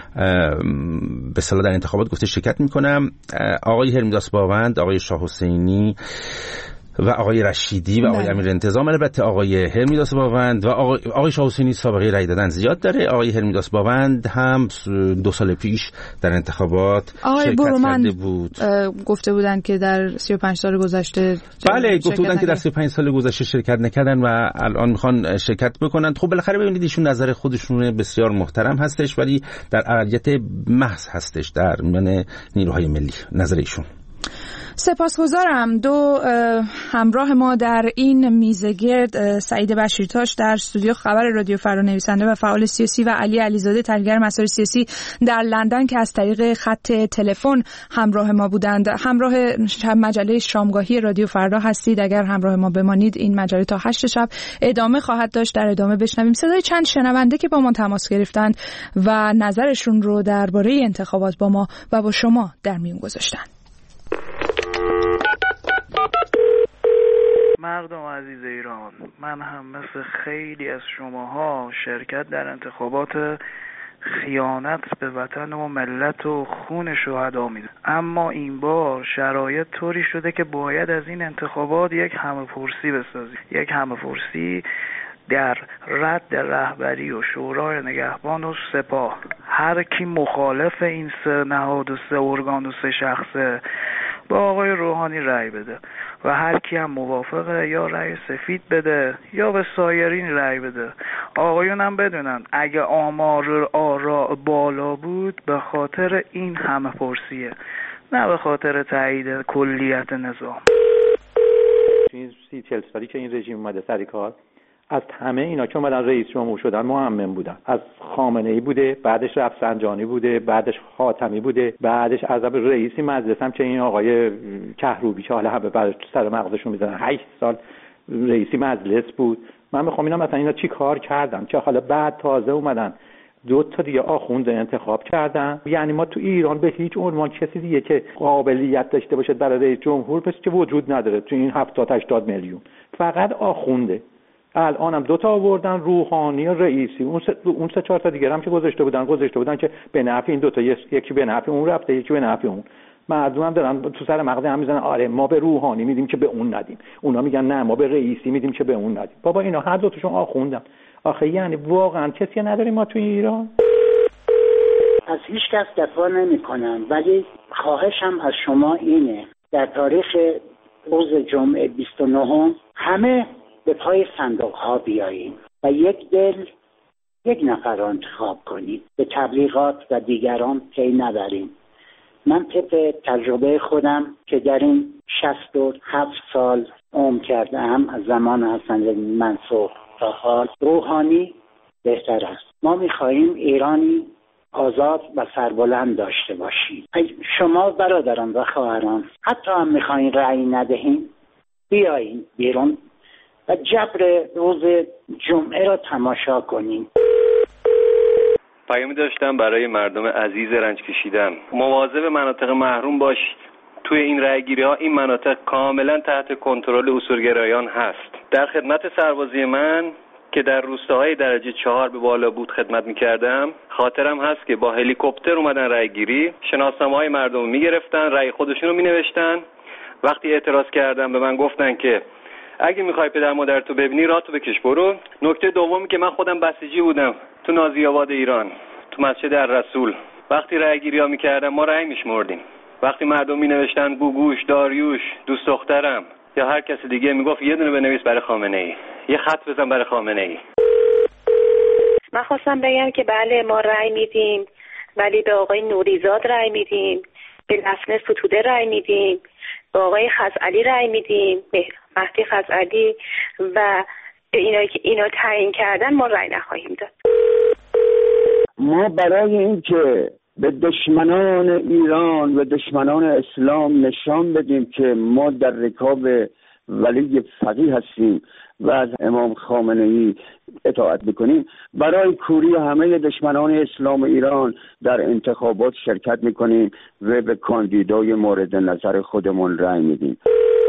به اصطلاح در انتخابات گفته شرکت میکنم. آقای هرمیداس باوند، آقای شاه حسینی و آقای رشیدی و آقای امیر انتظام. البته آقای هرمیداس باوند و آقای شاه حسینی سابقه رأی دادن زیاد داره. آقای هرمیداس باوند هم 2 سال پیش در انتخابات شرکت کرده بود. گفته بودن که در 35 سال گذشته بله گفته بودن که در 35 سال گذشته شرکت نکردن و الان میخوان شرکت بکنن. خب بالاخره ببینید ایشون نظر خودشون بسیار محترم هستش ولی در اقلیت محض هستش در میان نیروهای ملی نظر ایشون. سپاسگزارم. 2 همراه ما در این میزگرد سعید بشیرتاش در استودیو خبر رادیو فردا، نویسنده و فعال سیاسی، و علی علیزاده تحلیلگر مسائل سیاسی در لندن که از طریق خط تلفن همراه ما بودند. همراه مجله شامگاهی رادیو فردا هستید. اگر همراه ما بمانید این مجله تا 8 شب ادامه خواهد داشت. در ادامه بشنویم صدای چند شنونده که با ما تماس گرفتند و نظرشون رو درباره انتخابات با ما و با شما در میون گذاشتند. مردم عزیز ایران، من هم مثل خیلی از شماها شرکت در انتخابات خیانت به وطن و ملت و خون شهدا میدم، اما این بار شرایط طوری شده که باید از این انتخابات یک همه‌پرسی بسازیم، یک همه‌پرسی در رد رهبری و شورای نگهبان و سپاه. هر کی مخالف این 3 نهاد و 3 ارگان و 3 شخصه با آقای روحانی رأی بده و هر کی هم موافقه یا رأی سفید بده یا به سایرین رأی بده. آقایون هم بدونن اگه آمار آرا بالا بود به خاطر این همه پرسیه، نه به خاطر تایید کلیت نظام. این 30-40 سالی که این رژیم اومده سر کار، از همه اینا که اومدن رئیس جمهور شدن مؤمن بودن. از خامنه‌ای بوده، بعدش رفسنجانی بوده، بعدش خاتمی بوده، بعدش عزب رئیسی مجلس هم که این آقای کهروبی که حالا همه بعدش تو سر مغزشون میزنن 8 سال رئیسی مجلس بود. من میخوام اینا مثلا اینا چی کار کردن که حالا بعد تازه اومدن 2 تا دیگه آخوند انتخاب کردن. یعنی ما تو ایران به هیچ عنوان کسی دیگه که قابلیت داشته باشه برای رئیس جمهور بشه که وجود نداره تو این 70-80 میلیون، فقط آخونده. الانم 2 تا آوردن، روحانی و رئیسی. اون 3-4 تا دیگه هم که گذاشته بودن که به نفع این 2 تا، یکی به نفع اون رفته یکی به نفع اون. مردم هم دارن تو سر مغز هم میزنن آره ما به روحانی میدیم که به اون ندیم، اونا میگن نه ما به رئیسی میدیم که به اون ندیم. بابا اینا هر 2 تاشون آخوندن. آخه یعنی واقعا کسی نداریم ما تو ایران؟ از هیچ کس دفاع نمی‌کنم، ولی خواهشم از شما اینه در تاریخ روز جمعه 29 همه به پای صندوق ها بیاییم و یک دل یک نفر را انتخاب کنیم، به تبلیغات و دیگران پی نبریم. من طبق تجربه خودم که در این 67 سال عمر کردم از زمان حسن منصور تا حال، روحانی بهتر است. ما می‌خواهیم ایرانی آزاد و سربلند داشته باشیم. شما برادران و خواهران حتی هم می‌خواهیم رأی ندهیم، بیاییم بیرون و جبر روز جمعه را تماشا کنیم. پیامی داشتم برای مردم عزیز رنج کشیدم. مواظب مناطق محروم باش. توی این رأیگیری‌ها این مناطق کاملا تحت کنترل اصولگرایان هست. در خدمت سربازی من که در روستاهای درجه 4 به بالا بود خدمت می‌کردم، خاطرم هست که با هلیکوپتر اومدن رأیگیری، شناسنامه‌های مردم رو می‌گرفتن، رأی خودشون رو می‌نوشتن. وقتی اعتراض کردم به من گفتن که اگه میخوای پدر مادرتو ببینی راه تو بکش برو. نکته دومی که من خودم بسیجی بودم تو نازی آباد ایران، تو مسجد الرسول. وقتی رأی گیری ها میکردم ما رأی میشمردیم. وقتی مردم مینوشتن گوگوش، داریوش، دوست دخترم یا هر کس دیگه میگفت یه دونه بنویس برای خامنه ای، یه خط بزن برای خامنه ای. من خواستم بگم که بله ما رأی میدیم، ولی به آقای نوریزاد رأی میدیم، به لفنه ستوده رأی میدیم، به آقای خزعلی رأی میدیم، به مهدی خزعلی و به اینایی که اینا تعیین کردن ما رأی نخواهیم داد. ما برای اینکه به دشمنان ایران و دشمنان اسلام نشان بدیم که ما در رکاب ولی فقیه هستیم و از امام خامنه‌ای اطاعت میکنیم، برای کوری همه دشمنان اسلام ایران در انتخابات شرکت میکنیم و به کاندیدای مورد نظر خودمون رأی میدیم.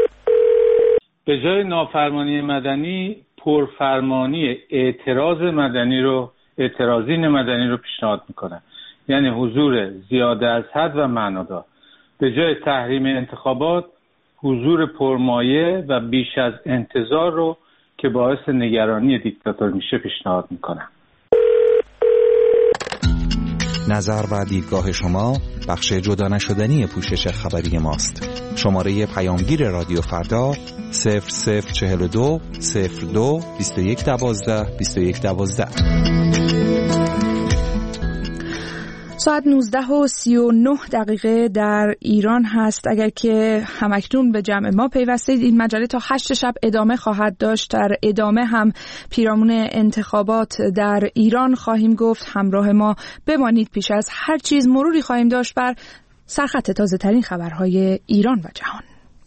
به جای نافرمانی مدنی، پرفرمانی اعتراضین مدنی رو پیشنهاد میکنم. یعنی حضور زیاده از حد و معنادار. به جای تحریم انتخابات حضور پرمایه و بیش از انتظار رو که باعث نگرانی دیکتاتور میشه پیشنهاد میکنم. نظر و دیدگاه شما بخش جدا نشدنی پوشش خبری ماست. شماره پیامگیر رادیو فردا 0042 02 2112 2112. ساعت 19:39 در ایران هست. اگر که همکنون به جمع ما پیوستید، این مجله تا 8 شب ادامه خواهد داشت. در ادامه هم پیرامون انتخابات در ایران خواهیم گفت. همراه ما بمانید. پیش از هر چیز مروری خواهیم داشت بر سرخط تازه ترین خبرهای ایران و جهان.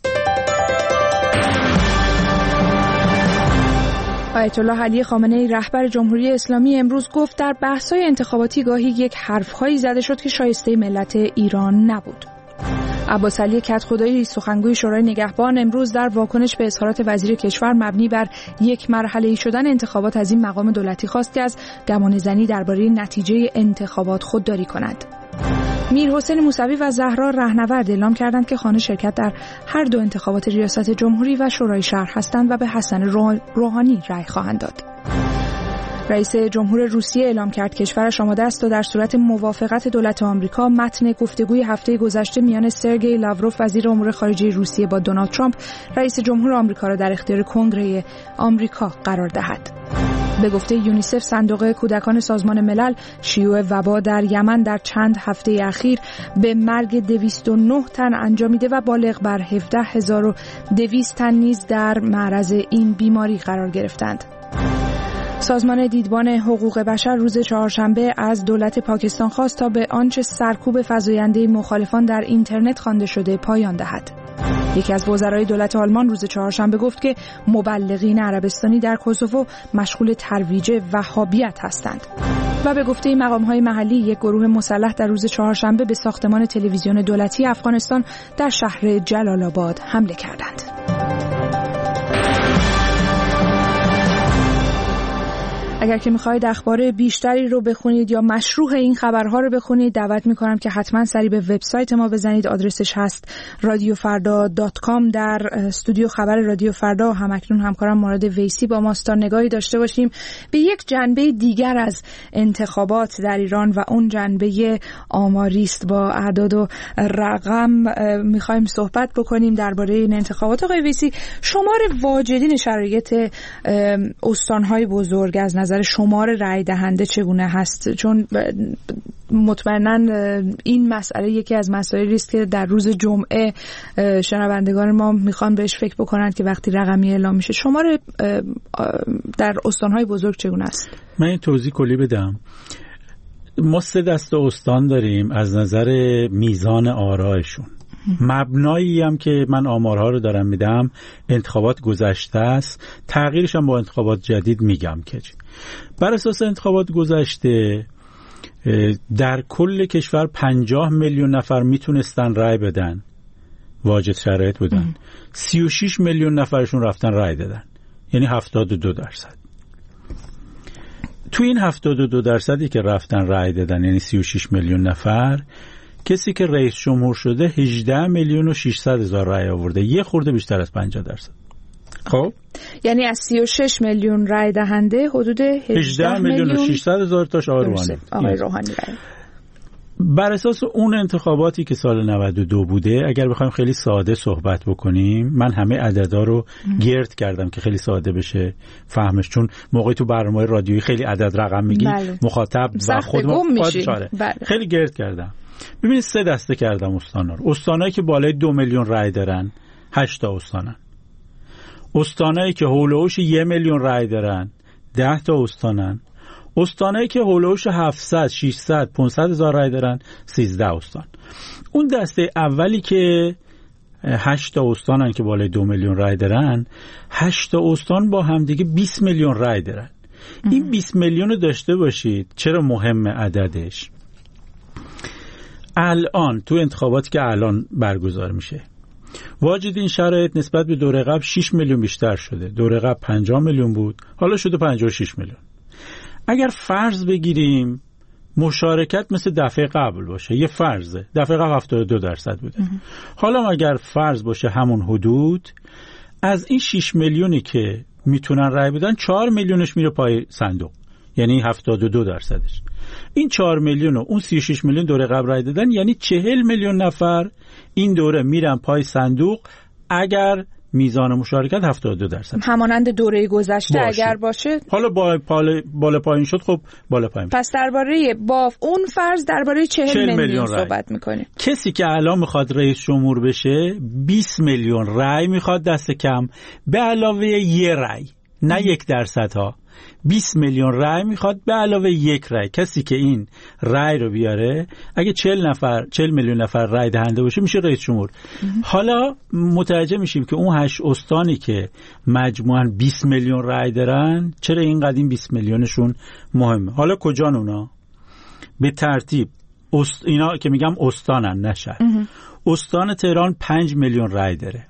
آیت الله علی خامنه‌ای رهبر جمهوری اسلامی امروز گفت در بحث‌های انتخاباتی گاهی یک حرف‌هایی زده شد که شایسته ملت ایران نبود. عباس علی کدخدایی سخنگوی شورای نگهبان امروز در واکنش به اظهارات وزیر کشور مبنی بر یک مرحله‌ای شدن انتخابات از این مقام دولتی خواست که از گمانه‌زنی درباره نتیجه انتخابات خودداری کند. میرحسین موسوی و زهرا رهنورد اعلام کردند که خانه شرکت در هر دو انتخابات ریاست جمهوری و شورای شهر هستند و به حسن روحانی رأی خواهند داد. رئیس جمهور روسیه اعلام کرد کشورش آماده است تا در صورت موافقت دولت آمریکا متن گفتگوی هفته گذشته میان سرگئی لاوروف وزیر امور خارجه روسیه با دونالد ترامپ رئیس جمهور آمریکا را در اختیار کنگره آمریکا قرار دهد. به گفته یونیسف صندوق کودکان سازمان ملل، شیوع وبا در یمن در چند هفته اخیر به مرگ 209 تن انجامیده و بالغ بر 17200 تن نیز در معرض این بیماری قرار گرفتند. سازمان دیدبان حقوق بشر روز چهارشنبه از دولت پاکستان خواست تا به آنچه سرکوب فزاینده مخالفان در اینترنت خوانده شده پایان دهد. یکی از وزرای دولت آلمان روز چهارشنبه گفت که مبلغین عربستانی در کوسوو مشغول ترویج وهابیت هستند. و به گفته مقام‌های محلی یک گروه مسلح در روز چهارشنبه به ساختمان تلویزیون دولتی افغانستان در شهر جلال آباد حمله کردند. اگر که می‌خواید اخبار بیشتری رو بخونید یا مشروح این خبرها رو بخونید، دعوت می‌کنم که حتما سری به وبسایت ما بزنید. آدرسش هست radiofarda.com. در استودیو خبر رادیو فردا همکنون همکارم مراد ویسی با ماست تا نگاهی داشته باشیم به یک جنبه دیگر از انتخابات در ایران و اون جنبه آماری است. با اعداد و رقم می‌خوایم صحبت بکنیم درباره این انتخابات. آقای ویسی، شمار واجدین شرایط استان‌های بزرگ از نظر شمار رای دهنده چگونه هست؟ چون مطمئناً این مسئله یکی از مسائلی است که در روز جمعه شنوندگان ما میخوان بهش فکر بکنند که وقتی رقمی اعلام میشه. شمار در استانهای بزرگ چگونه است؟ من این توضیح کلی بدم. ما 3 دسته استان داریم از نظر میزان آرایشون. مبنایی هم که من آمارها رو دارم میدم انتخابات گذشته است، تغییرش هم با انتخابات جدید میگم که بر اساس انتخابات گذشته در کل کشور 50 میلیون نفر میتونستن رای بدن، واجد شرایط بودن. 36 میلیون نفرشون رفتن رای دادن، یعنی 72%. تو این 72% که رفتن رای دادن، یعنی 36 میلیون نفر، کسی که رئیس جمهور شده 18 میلیون و 600 هزار رای آورده، یه خورده بیشتر از 50%. خب یعنی از 36 میلیون رای دهنده حدود 18 میلیون و 600 هزار تاش آقای روحانی رای. بر اساس اون انتخاباتی که سال 92 بوده، اگر بخوایم خیلی ساده صحبت بکنیم، من همه عددا رو گرد کردم که خیلی ساده بشه فهمش، چون موقعی تو برنامه رادیویی خیلی عدد رقم میگی مخاطب و خودمون خیلی گرد کردم. ببینید 3 دسته کردم استانا رو. استانایی که بالای 2 میلیون رای دارن 8 تا استانن. استانایی که هولوش 1 میلیون رای دارن 10 تا استانن. استانایی که هولوش 700 600 500 هزار رای دارن 13 استان. اون دسته اولی که 8 تا استانن که بالای 2 میلیون رای دارن، 8 تا استان با همدیگه 20 میلیون رای دارن. این 20 میلیون رو داشته باشید. چرا مهمه عددش؟ الان تو انتخاباتی که الان برگزار میشه، واجد این شرایط نسبت به دوره قبل 6 میلیون بیشتر شده. دوره قبل 50 میلیون بود، حالا شده 56 میلیون. اگر فرض بگیریم مشارکت مثل دفعه قبل باشه، یه فرضه، دفعه قبل 72% بوده. حالا اگر فرض باشه همون حدود، از این 6 میلیونی که میتونن رای بدن 4 میلیونش میره پای صندوق، یعنی 72%. این 4 میلیون و اون 36 میلیون دوره قبل رای دادن، یعنی 40 میلیون نفر این دوره میرن پای صندوق اگر میزان مشارکت 72%. همانند دوره گذشته باشه. اگر باشه، حالا بالا پایین شد، خب بالا پایین. پس درباره با اون فرض درباره 40 میلیون صحبت میکنیم. کسی که الان میخواد رئیس جمهور بشه 20 میلیون رای میخواد دست کم، به علاوه یه رای، نه 1% ها، 20 میلیون رای میخواد به علاوه یک رای. کسی که این رای رو بیاره، اگه 40 میلیون نفر رای دهنده باشه، میشه رئیس جمهور. حالا متوجه میشیم که اون 8 استانی که مجموعاً 20 میلیون رای دارن، چرا اینقدر این 20 میلیونشون مهمه. حالا کجان اونا؟ به ترتیب اینا که میگم استانن، نه شهر. استان تهران 5 میلیون رای داره.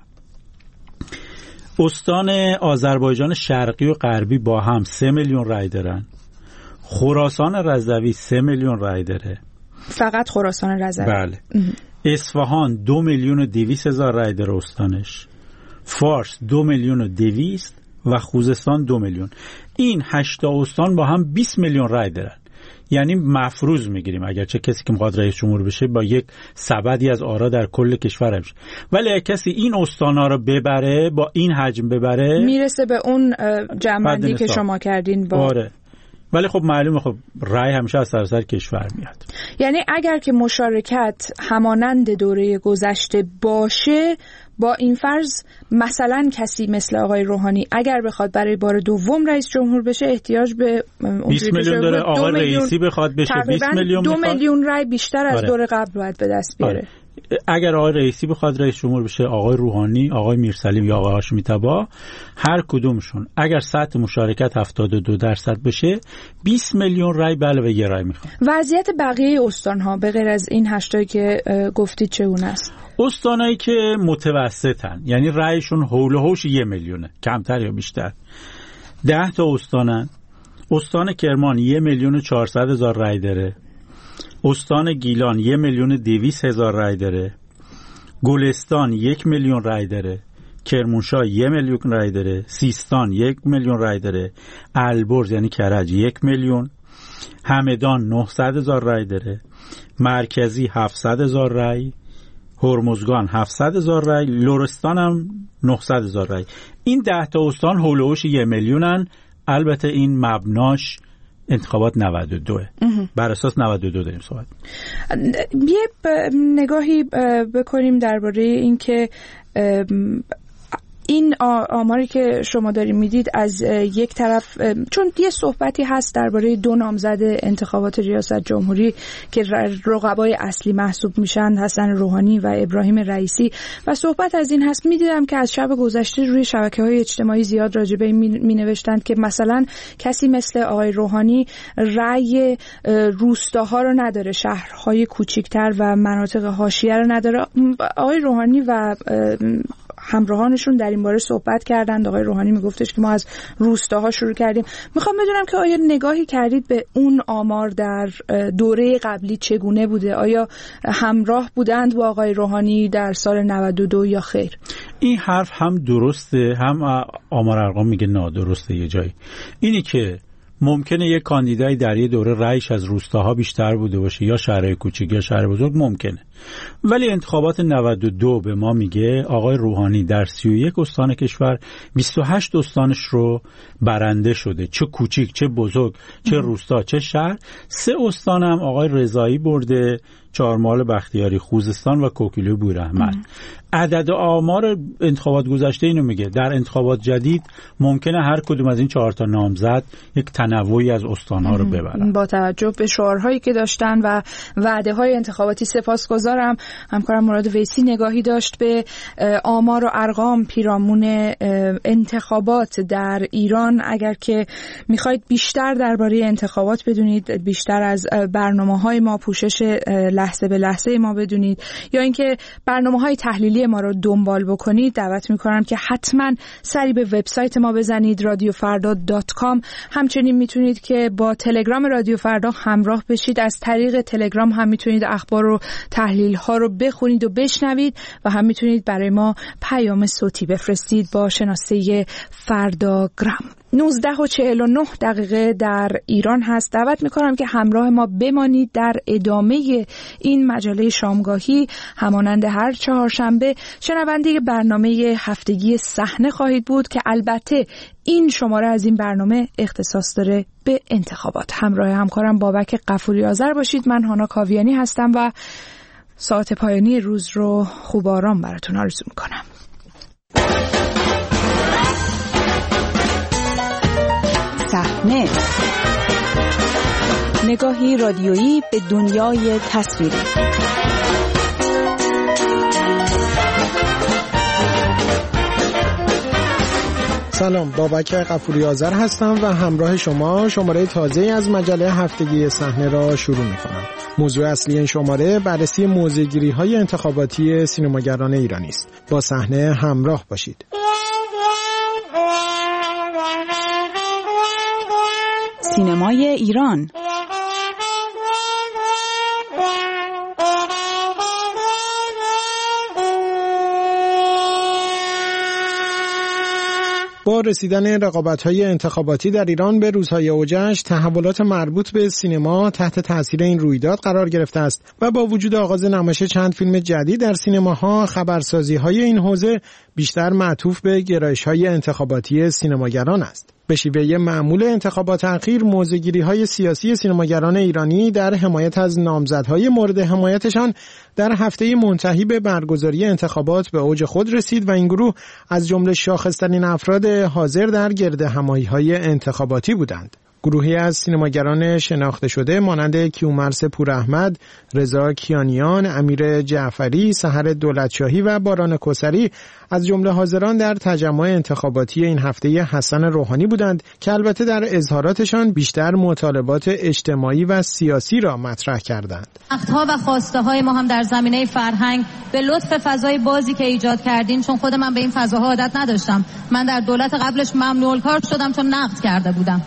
استان آذربایجان شرقی و غربی با هم 3 میلیون رای دارن. خراسان رضوی 3 میلیون رای داره. فقط خراسان رضوی؟ بله. اصفهان 2 میلیون و 200,000 رای داره استانش. فارس 2 میلیون و 200 و خوزستان 2 میلیون. این 8 استان با هم 20 میلیون رای دارن. یعنی مفروض میگیریم اگرچه کسی که میخواد رئیس جمهور بشه با یک سبدی از آرا در کل کشور بشه، ولی اگه کسی این استانا رو ببره، با این حجم ببره، میرسه به اون جمع‌بندی که شما کردین با آره. ولی خب معلومه خب رأی همیشه از سراسر کشور میاد. یعنی اگر که مشارکت همانند دوره گذشته باشه، با این فرض مثلا کسی مثل آقای روحانی اگر بخواد برای بار دوم رئیس جمهور بشه، احتیاج به 20 میلیون داره. آقای رئیسی بخواد بشه 20 میلیون 2 میلیون رای بیشتر از دوره قبل باید به دست بیاره. اگر آقای رئیسی بخواد رئیس جمهور بشه، آقای روحانی، آقای میرسلیم یا آقای هاشمی طباع، هر کدومشون اگر سطح مشارکت 72% بشه، 20 میلیون رای به علاوه یه رای میخوان. وضعیت بقیه استان‌ها به غیر از این 8 که گفتید چگونه است؟ استانایی که متوسطن، یعنی رایشون حول و حوش 1 میلیونه، کمتر یا بیشتر، 10 تا استانن. استان کرمان 1,400,000 رای داره. استان گیلان 1,200,000 رای داره. گلستان 1 میلیون رای داره. کرمانشاه 1 میلیون رای داره. سیستان 1 میلیون رای داره. البرز یعنی کرج 1 میلیون. همدان 900,000 رای داره. مرکزی 700,000 رای. هرمزگان 700,000 رای. لرستان هم 900,000 رای. این 10 تا استان حول و حوش 1 میلیونن. البته این مبناش انتخابات 92 بر اساس 92 داریم صحبت. یه نگاهی بکنیم درباره این که این آماری که شما داریم میدید از یک طرف، چون یه صحبتی هست درباره 2 نامزد انتخابات ریاست جمهوری که رقبای اصلی محسوب میشن، حسن روحانی و ابراهیم رئیسی، و صحبت از این هست. میدیدم که از شب گذشته روی شبکه‌های اجتماعی زیاد راجع به این مینوشتند که مثلا کسی مثل آقای روحانی رأی روستاها رو نداره، شهرهای کوچکتر و مناطق حاشیه رو نداره. آقای روحانی و همراهانشون در این باره صحبت کردند. آقای روحانی میگفتش که ما از روستاها شروع کردیم. میخوام بدونم که آیا نگاهی کردید به اون آمار در دوره قبلی چگونه بوده؟ آیا همراه بودند با آقای روحانی در سال 92 یا خیر؟ این حرف هم درسته، هم آمار ارقام میگه نادرسته. یه جایی اینی که ممکنه یک کاندیدای در یه دوره رأیش از روستاها بیشتر بوده باشه یا شهرهای کوچیک یا شهر بزرگ، ممکنه. ولی انتخابات 92 به ما میگه آقای روحانی در 31 استان کشور 28 استانش رو برنده شده، چه کوچیک چه بزرگ، چه روستا چه شهر. 3 استان هم آقای رضایی برده، چهارمحال بختیاری، خوزستان و کوکیلو بویراحمد. عدد آمار انتخابات گذشته اینو میگه. در انتخابات جدید ممکنه هر کدوم از این 4 تا نامزد یک تنوعی از استان‌ها رو ببرن. با توجه به شعارهایی که داشتن و وعده‌های انتخاباتی. سپاسگزارم. همکارم مراد ویسی نگاهی داشت به آمار و ارقام پیرامون انتخابات در ایران. اگر که میخواید بیشتر درباره انتخابات بدونید، بیشتر از برنامه‌های ما، پوشش لحظه به لحظه ما بدونید یا اینکه برنامه‌های تحلیلی ما رو دنبال بکنید، دعوت می‌کنم که حتما سری به وبسایت ما بزنید radiofarda.com. همچنین میتونید که با تلگرام رادیو فردا همراه بشید. از طریق تلگرام هم میتونید اخبار و تحلیل ها رو بخونید و بشنوید و هم میتونید برای ما پیام صوتی بفرستید با شناسه فرداگرام. 19:49 در ایران هست. دعوت میکنم که همراه ما بمانید. در ادامه این مجله شامگاهی همانند هر چهارشنبه شنونده برنامه هفتگی صحنه خواهید بود که البته این شماره از این برنامه اختصاص داره به انتخابات. همراه همکارم بابک غفوری آذر باشید. من هانا کاویانی هستم و ساعت پایانی روز رو خوب آرام براتون آرزو میکنم. صحنه، نگاهی رادیویی به دنیای تصویری. سلام، بابک غفوری آذر هستم و همراه شما شماره تازه‌ای از مجله هفتگی صحنه را شروع می‌کنم. موضوع اصلی این شماره بررسی موضع‌گیری‌های انتخاباتی سینماگران ایرانی است. با صحنه همراه باشید. سینمای ایران. با رسیدن رقابت‌های انتخاباتی در ایران به روزهای اوجش، تحولات مربوط به سینما تحت تاثیر این رویداد قرار گرفته است و با وجود آغاز نمایش چند فیلم جدید در سینماها، خبرسازی‌های این حوزه بیشتر معطوف به گرایش‌های انتخاباتی سینماگران است. به شیوه معمول انتخابات اخیر، موضع‌گیری‌های سیاسی سینماگران ایرانی در حمایت از نامزدهای مورد حمایتشان در هفته منتهی به برگزاری انتخابات به اوج خود رسید و این گروه از جمله شاخص‌ترین افراد حاضر در گردهمایی‌های انتخاباتی بودند. گروهی از سینماگران شناخته شده مانند کیومرث پوراحمد، رضا کیانیان، امیر جعفری، سحر دولتشاهی و باران کسری از جمله حاضران در تجمع انتخاباتی این هفته حسن روحانی بودند که البته در اظهاراتشان بیشتر مطالبات اجتماعی و سیاسی را مطرح کردند. نقدها و خواسته های ما هم در زمینه فرهنگ به لطف فضای بازی که ایجاد کردین، چون خود من به این فضاها عادت نداشتم. من در دولت قبلش ممنوع الکار شدم چون نقد کرده بودم.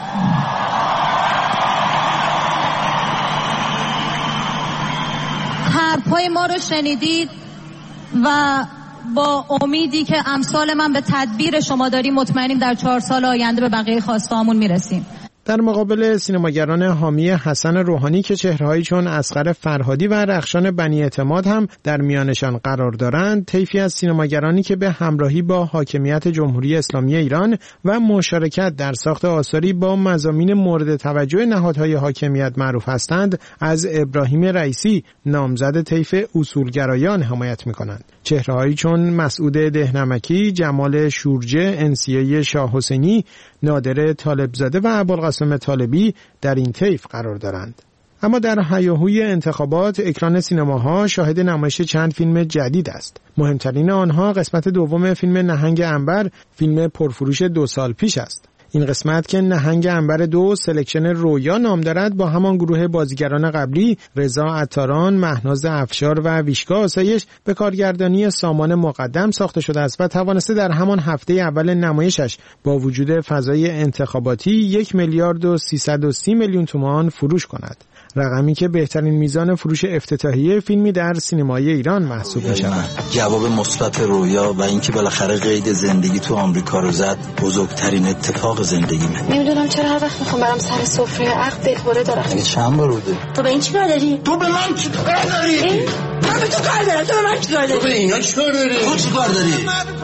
حرفای ما رو شنیدید و با امیدی که امثال من به تدبیر شما داریم مطمئنیم در 4 سال آینده به بقیه خواسته‌هامون میرسیم. در مقابل سینماگران حامی حسن روحانی که چهره‌هایی چون اصغر فرهادی و رخشان بنی اعتماد هم در میانشان قرار دارند، طیفی از سینماگرانی که به همراهی با حاکمیت جمهوری اسلامی ایران و مشارکت در ساخت آثاری با مضامین مورد توجه نهادهای حاکمیت معروف هستند، از ابراهیم رئیسی نامزد طیف اصولگرایان حمایت می‌کنند. چهره‌هایی چون مسعود دهنمکی، جمال شورجه، انسیه شاه حسینی، نادر طالبزاده و ابوالقاسم طالبی در این طیف قرار دارند. اما در هیاهوی انتخابات اکران سینماها شاهد نمایش چند فیلم جدید است. مهمترین آنها قسمت دوم فیلم نهنگ عنبر، فیلم پرفروش 2 سال پیش است. این قسمت که نهنگ عنبر 2 سلکشن رویا نام دارد، با همان گروه بازیگران قبلی رضا عطاران، مهناز افشار و ویشکا آسایش به کارگردانی سامان مقدم ساخته شده است و توانسته در همان هفته اول نمایشش با وجود فضای انتخاباتی 1,330,000,000 تومان فروش کند. رقمی که بهترین میزان فروش افتتاحیه فیلمی در سینمای ایران محسوب می شود. جواب مثبت رویا و اینکه بالاخره قید زندگی تو آمریکا رو زد بزرگترین اتفاق زندگیمه. نمیدونم چرا هر وقت میخوام برم سر سفره عقد دلهوره دارم. اگه چند بار بوده؟ تو به این چی کار داری؟ تو به من چی کار داری؟ من به تو کار دارم، تو به من چی کار داری؟ تو به اینا چی کار داری؟ تو چی کار داری؟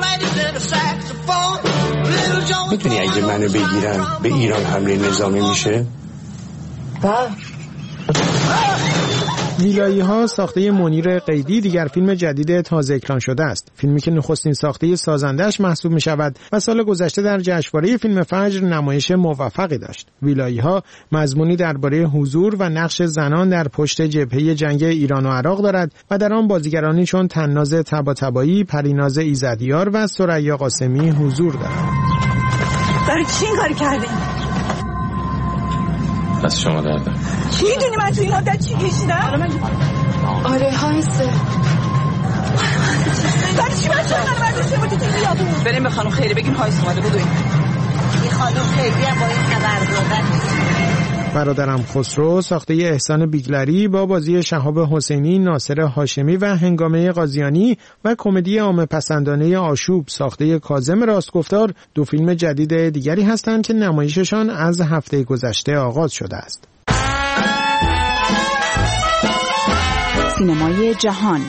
میتونی اگه منو بگیرن به ایران حمله نظامی میشه؟ بله. ویلایی ها ساخته منیر قیدی دیگر فیلم جدید تازه اکران شده است. فیلمی که نخستین ساخته سازندش محسوب می شود و سال گذشته در جشنواره فیلم فجر نمایش موفقی داشت. ویلایی ها مضمونی درباره حضور و نقش زنان در پشت جبهه جنگ ایران و عراق دارد و در آن بازیگرانی چون طناز طباطبایی، پریناز ایزدیار و ثریا قاسمی حضور دارند. برای چی این کار کردین؟ از شما دردم. میدونی من تو این مدت چی کشیدم؟ آره هایسته. برای چی بچه ها برداشته بودی توی بیابون؟ بریم به خانم خیری بگیم هایس اومده. بدویم این خانم خیری هم با این خبر دادن. برادرم خسرو ساخته احسان بیگلری با بازی شهاب حسینی، ناصر هاشمی و هنگامه قاضیانی و کمدی عامه پسندانه آشوب ساخته کاظم راستگفتار دو فیلم جدید دیگری هستند که نمایششان از هفته گذشته آغاز شده است. سینمای جهان.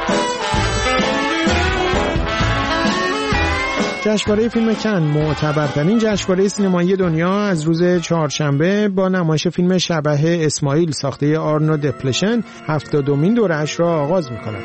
جشنواره فیلم کن، معتبرترین جشنواره سینمایی دنیا، از روز چهارشنبه با نمایش فیلم شبح اسماعیل ساخته آرنو دپلشن 70مین دوره‌اش را آغاز می‌کند.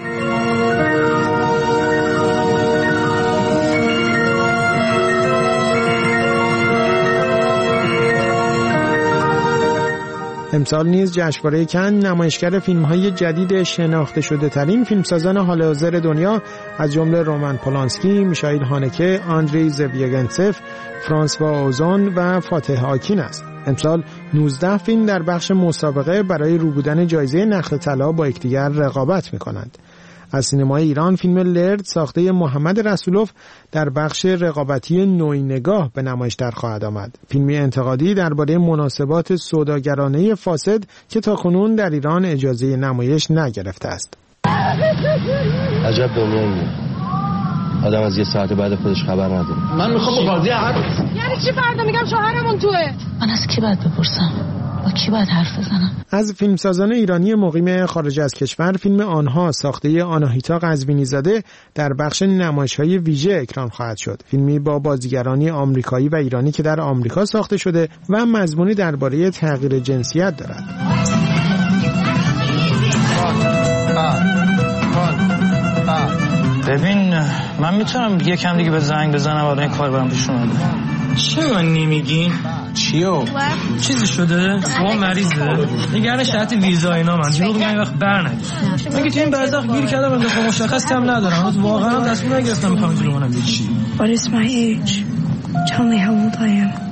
امسال نیز جشنواره کن نمایشگر فیلم‌های جدید شناخته شده ترین فیلمسازان حال حاضر دنیا از جمله رومن پولانسکی، میشائیل هانکه، آندری زویگنتسف، فرانسوا اوزون و فاتح آکین است. امسال 19 فیلم در بخش مسابقه برای رو بودن جایزه نخل طلا با یکدیگر رقابت می‌کنند. از سینمای ایران فیلم لرد ساخته محمد رسولوف در بخش رقابتی نوعی نگاه به نمایش در خواهد آمد. فیلمی انتقادی درباره مناسبات سوداگرانه فاسد که تاکنون در ایران اجازه نمایش نگرفته است. عجب دنیاییه. آدم از یه ساعت بعد خودش خبر نداره. من میخوام با قاضی حرف. یعنی چی فردا میگم شوهرمون توئه؟ من از کی باید بپرسم؟ با کی باید حرف بزنم؟ از فیلمسازان ایرانی مقیم خارج از کشور فیلم آنها ساخته آناهیتا قزوینی زاده در بخش نمایش‌های ویژه اکران خواهد شد. فیلمی با بازیگرانی آمریکایی و ایرانی که در آمریکا ساخته شده و مضمونی درباره تغییر جنسیت دارد. ببین من میتونم یکم دیگه به زنگ بزنم ولی این کار برام پیش اومده. چی من نمیگین؟ چیو؟ چیزی شده؟ ما مریضه؟ نگران شرط ویزا اینا من دروغ میگم وقت برنگردم. مگه تو این برزخ گیر کردم اندازه مشخص هم ندارم. واقعا هم دستور نگرفتم میخوام جلو منم چی. What is my age? Tell me how old I am.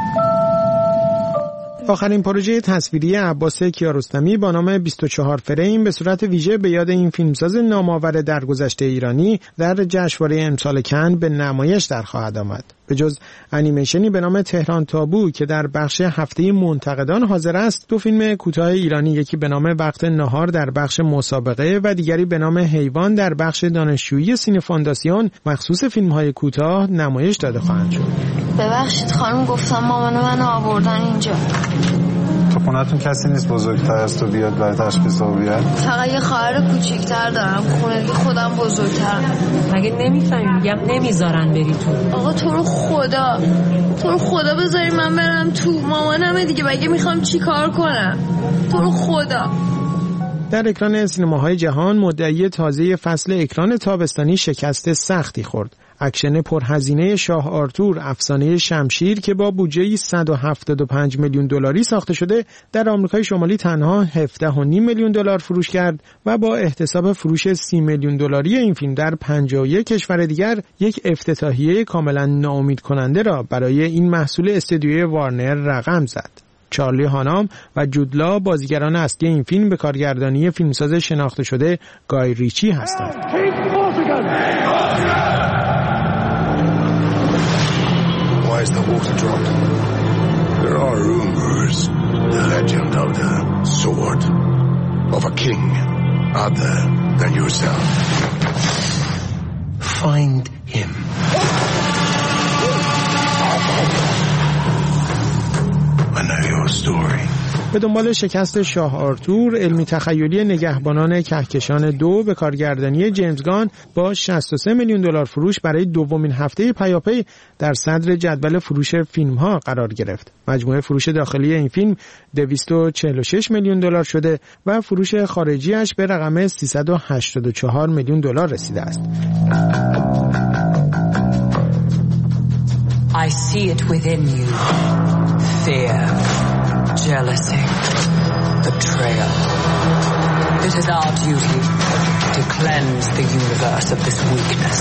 آخرین پروژه تصویری عباس کیارستمی با نام 24 فریم به صورت ویژه به یاد این فیلمساز نامآور درگذشته ایرانی در جشنواره امسال کن به نمایش در خواهد آمد. به جز انیمیشنی به نام تهران تابو که در بخش هفته منتقدان حاضر است، دو فیلم کوتاه ایرانی، یکی به نام وقت نهار در بخش مسابقه و دیگری به نام حیوان در بخش دانشجویی سینه فونداسیون مخصوص فیلم‌های کوتاه نمایش داده خواهند شد. ببخشید خانم، گفتم مامان من آوردن اینجا. تو خونتون کسی نیست بزرگتر از تو بیاد برای تشخیص رو بیاد؟ فقط یه خواهر کوچیک‌تر دارم، خونگی خودم بزرگترم. مگه نمیفهمی؟ میگم نمیذارن بری تو. آقا تو رو خدا بذاری من برم تو. مامانمه دیگه، مگه میخوام چی کار کنم؟ تو رو خدا. در اکران سینماهای جهان مدعی تازه فصل اکران تابستانی شکست سختی خورد. اکشن پرهزینه شاه آرتور، افسانه شمشیر که با بودجه 175 میلیون دلاری ساخته شده، در آمریکای شمالی تنها 17.5 میلیون دلار فروش کرد و با احتساب فروش 30 میلیون دلاری این فیلم در 51 کشور دیگر یک افتتاحیه کاملا ناامید کننده را برای این محصول استودیوی وارنر رقم زد. چارلی هانام و جودلا بازیگران اصلی این فیلم به کارگردانی فیلمساز شناخته شده گای ریچی هستند. Why is the water dropped? There are rumors. The legend of the sword of a king other than yourself. Find him. I know your story. به دنبال شکست شاه آرتور، علمی تخیلی نگهبانان کهکشان 2 به کارگردانی جیمز گان با 63 میلیون دلار فروش برای دومین هفته پیاپی در صدر جدول فروش فیلم‌ها قرار گرفت. مجموع فروش داخلی این فیلم 246 میلیون دلار شده و فروش خارجیش به رقم 384 میلیون دلار رسیده است. I see it within you. Fear. Jealousy, betrayal. It is our duty to cleanse the universe of this weakness.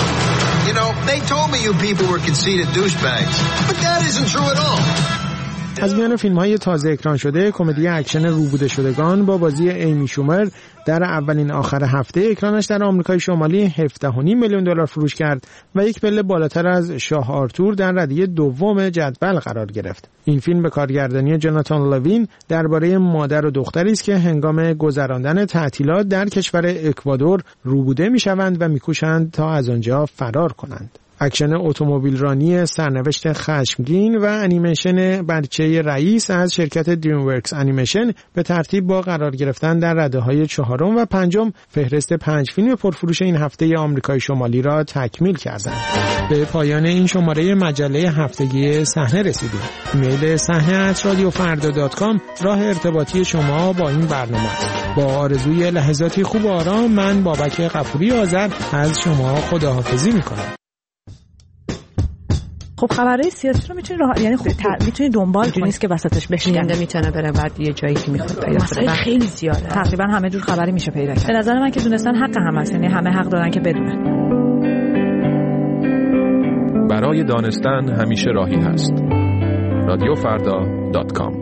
You know, they told me you people were conceited douchebags, but that isn't true at all. از میان فیلم‌های تازه اکران شده، کمدی اکشن روبوده شدگان با بازی ایمی شومر در اولین آخر هفته اکرانش در آمریکای شمالی 17.5 میلیون دلار فروش کرد و یک پله بالاتر از شاه آرتور در ردیه دوم جدول قرار گرفت. این فیلم به کارگردانی جوناتان لوین درباره مادر و دختری است که هنگام گذراندن تعطیلات در کشور اکوادور روبوده می‌شوند و می‌کوشند تا از آنجا فرار کنند. اکشن اتومبیل رانی سرنوشت خشمگین و انیمیشن بچه رئیس از شرکت دریم ورکس انیمیشن به ترتیب با قرار گرفتن در رده‌های 4 و 5 فهرست 5 فیلم پرفروش این هفته آمریکای شمالی را تکمیل کردند. به پایان این شماره مجله هفتگی صحنه رسیدیم. ایمیل صحنه@radiofarda.com راه ارتباطی شما با این برنامه. با آرزوی لحظاتی خوب و آرام، من بابک غفوری آذر از شما خداحافظی می‌کنم. خب خبرهای سیاسی رو میتونی یعنی میتونی دنبال کنی، نیست که وسطش بشینه میتونه بره بعد یه جایی که میخواد پیدا کنه. خیلی زیاده، تقریبا همه جور خبری میشه پیدا کرد. به نظر من که دونستن حق هم هست، یعنی همه حق دارن که بدونن. برای دانستن همیشه راهی هست. رادیوفردا.com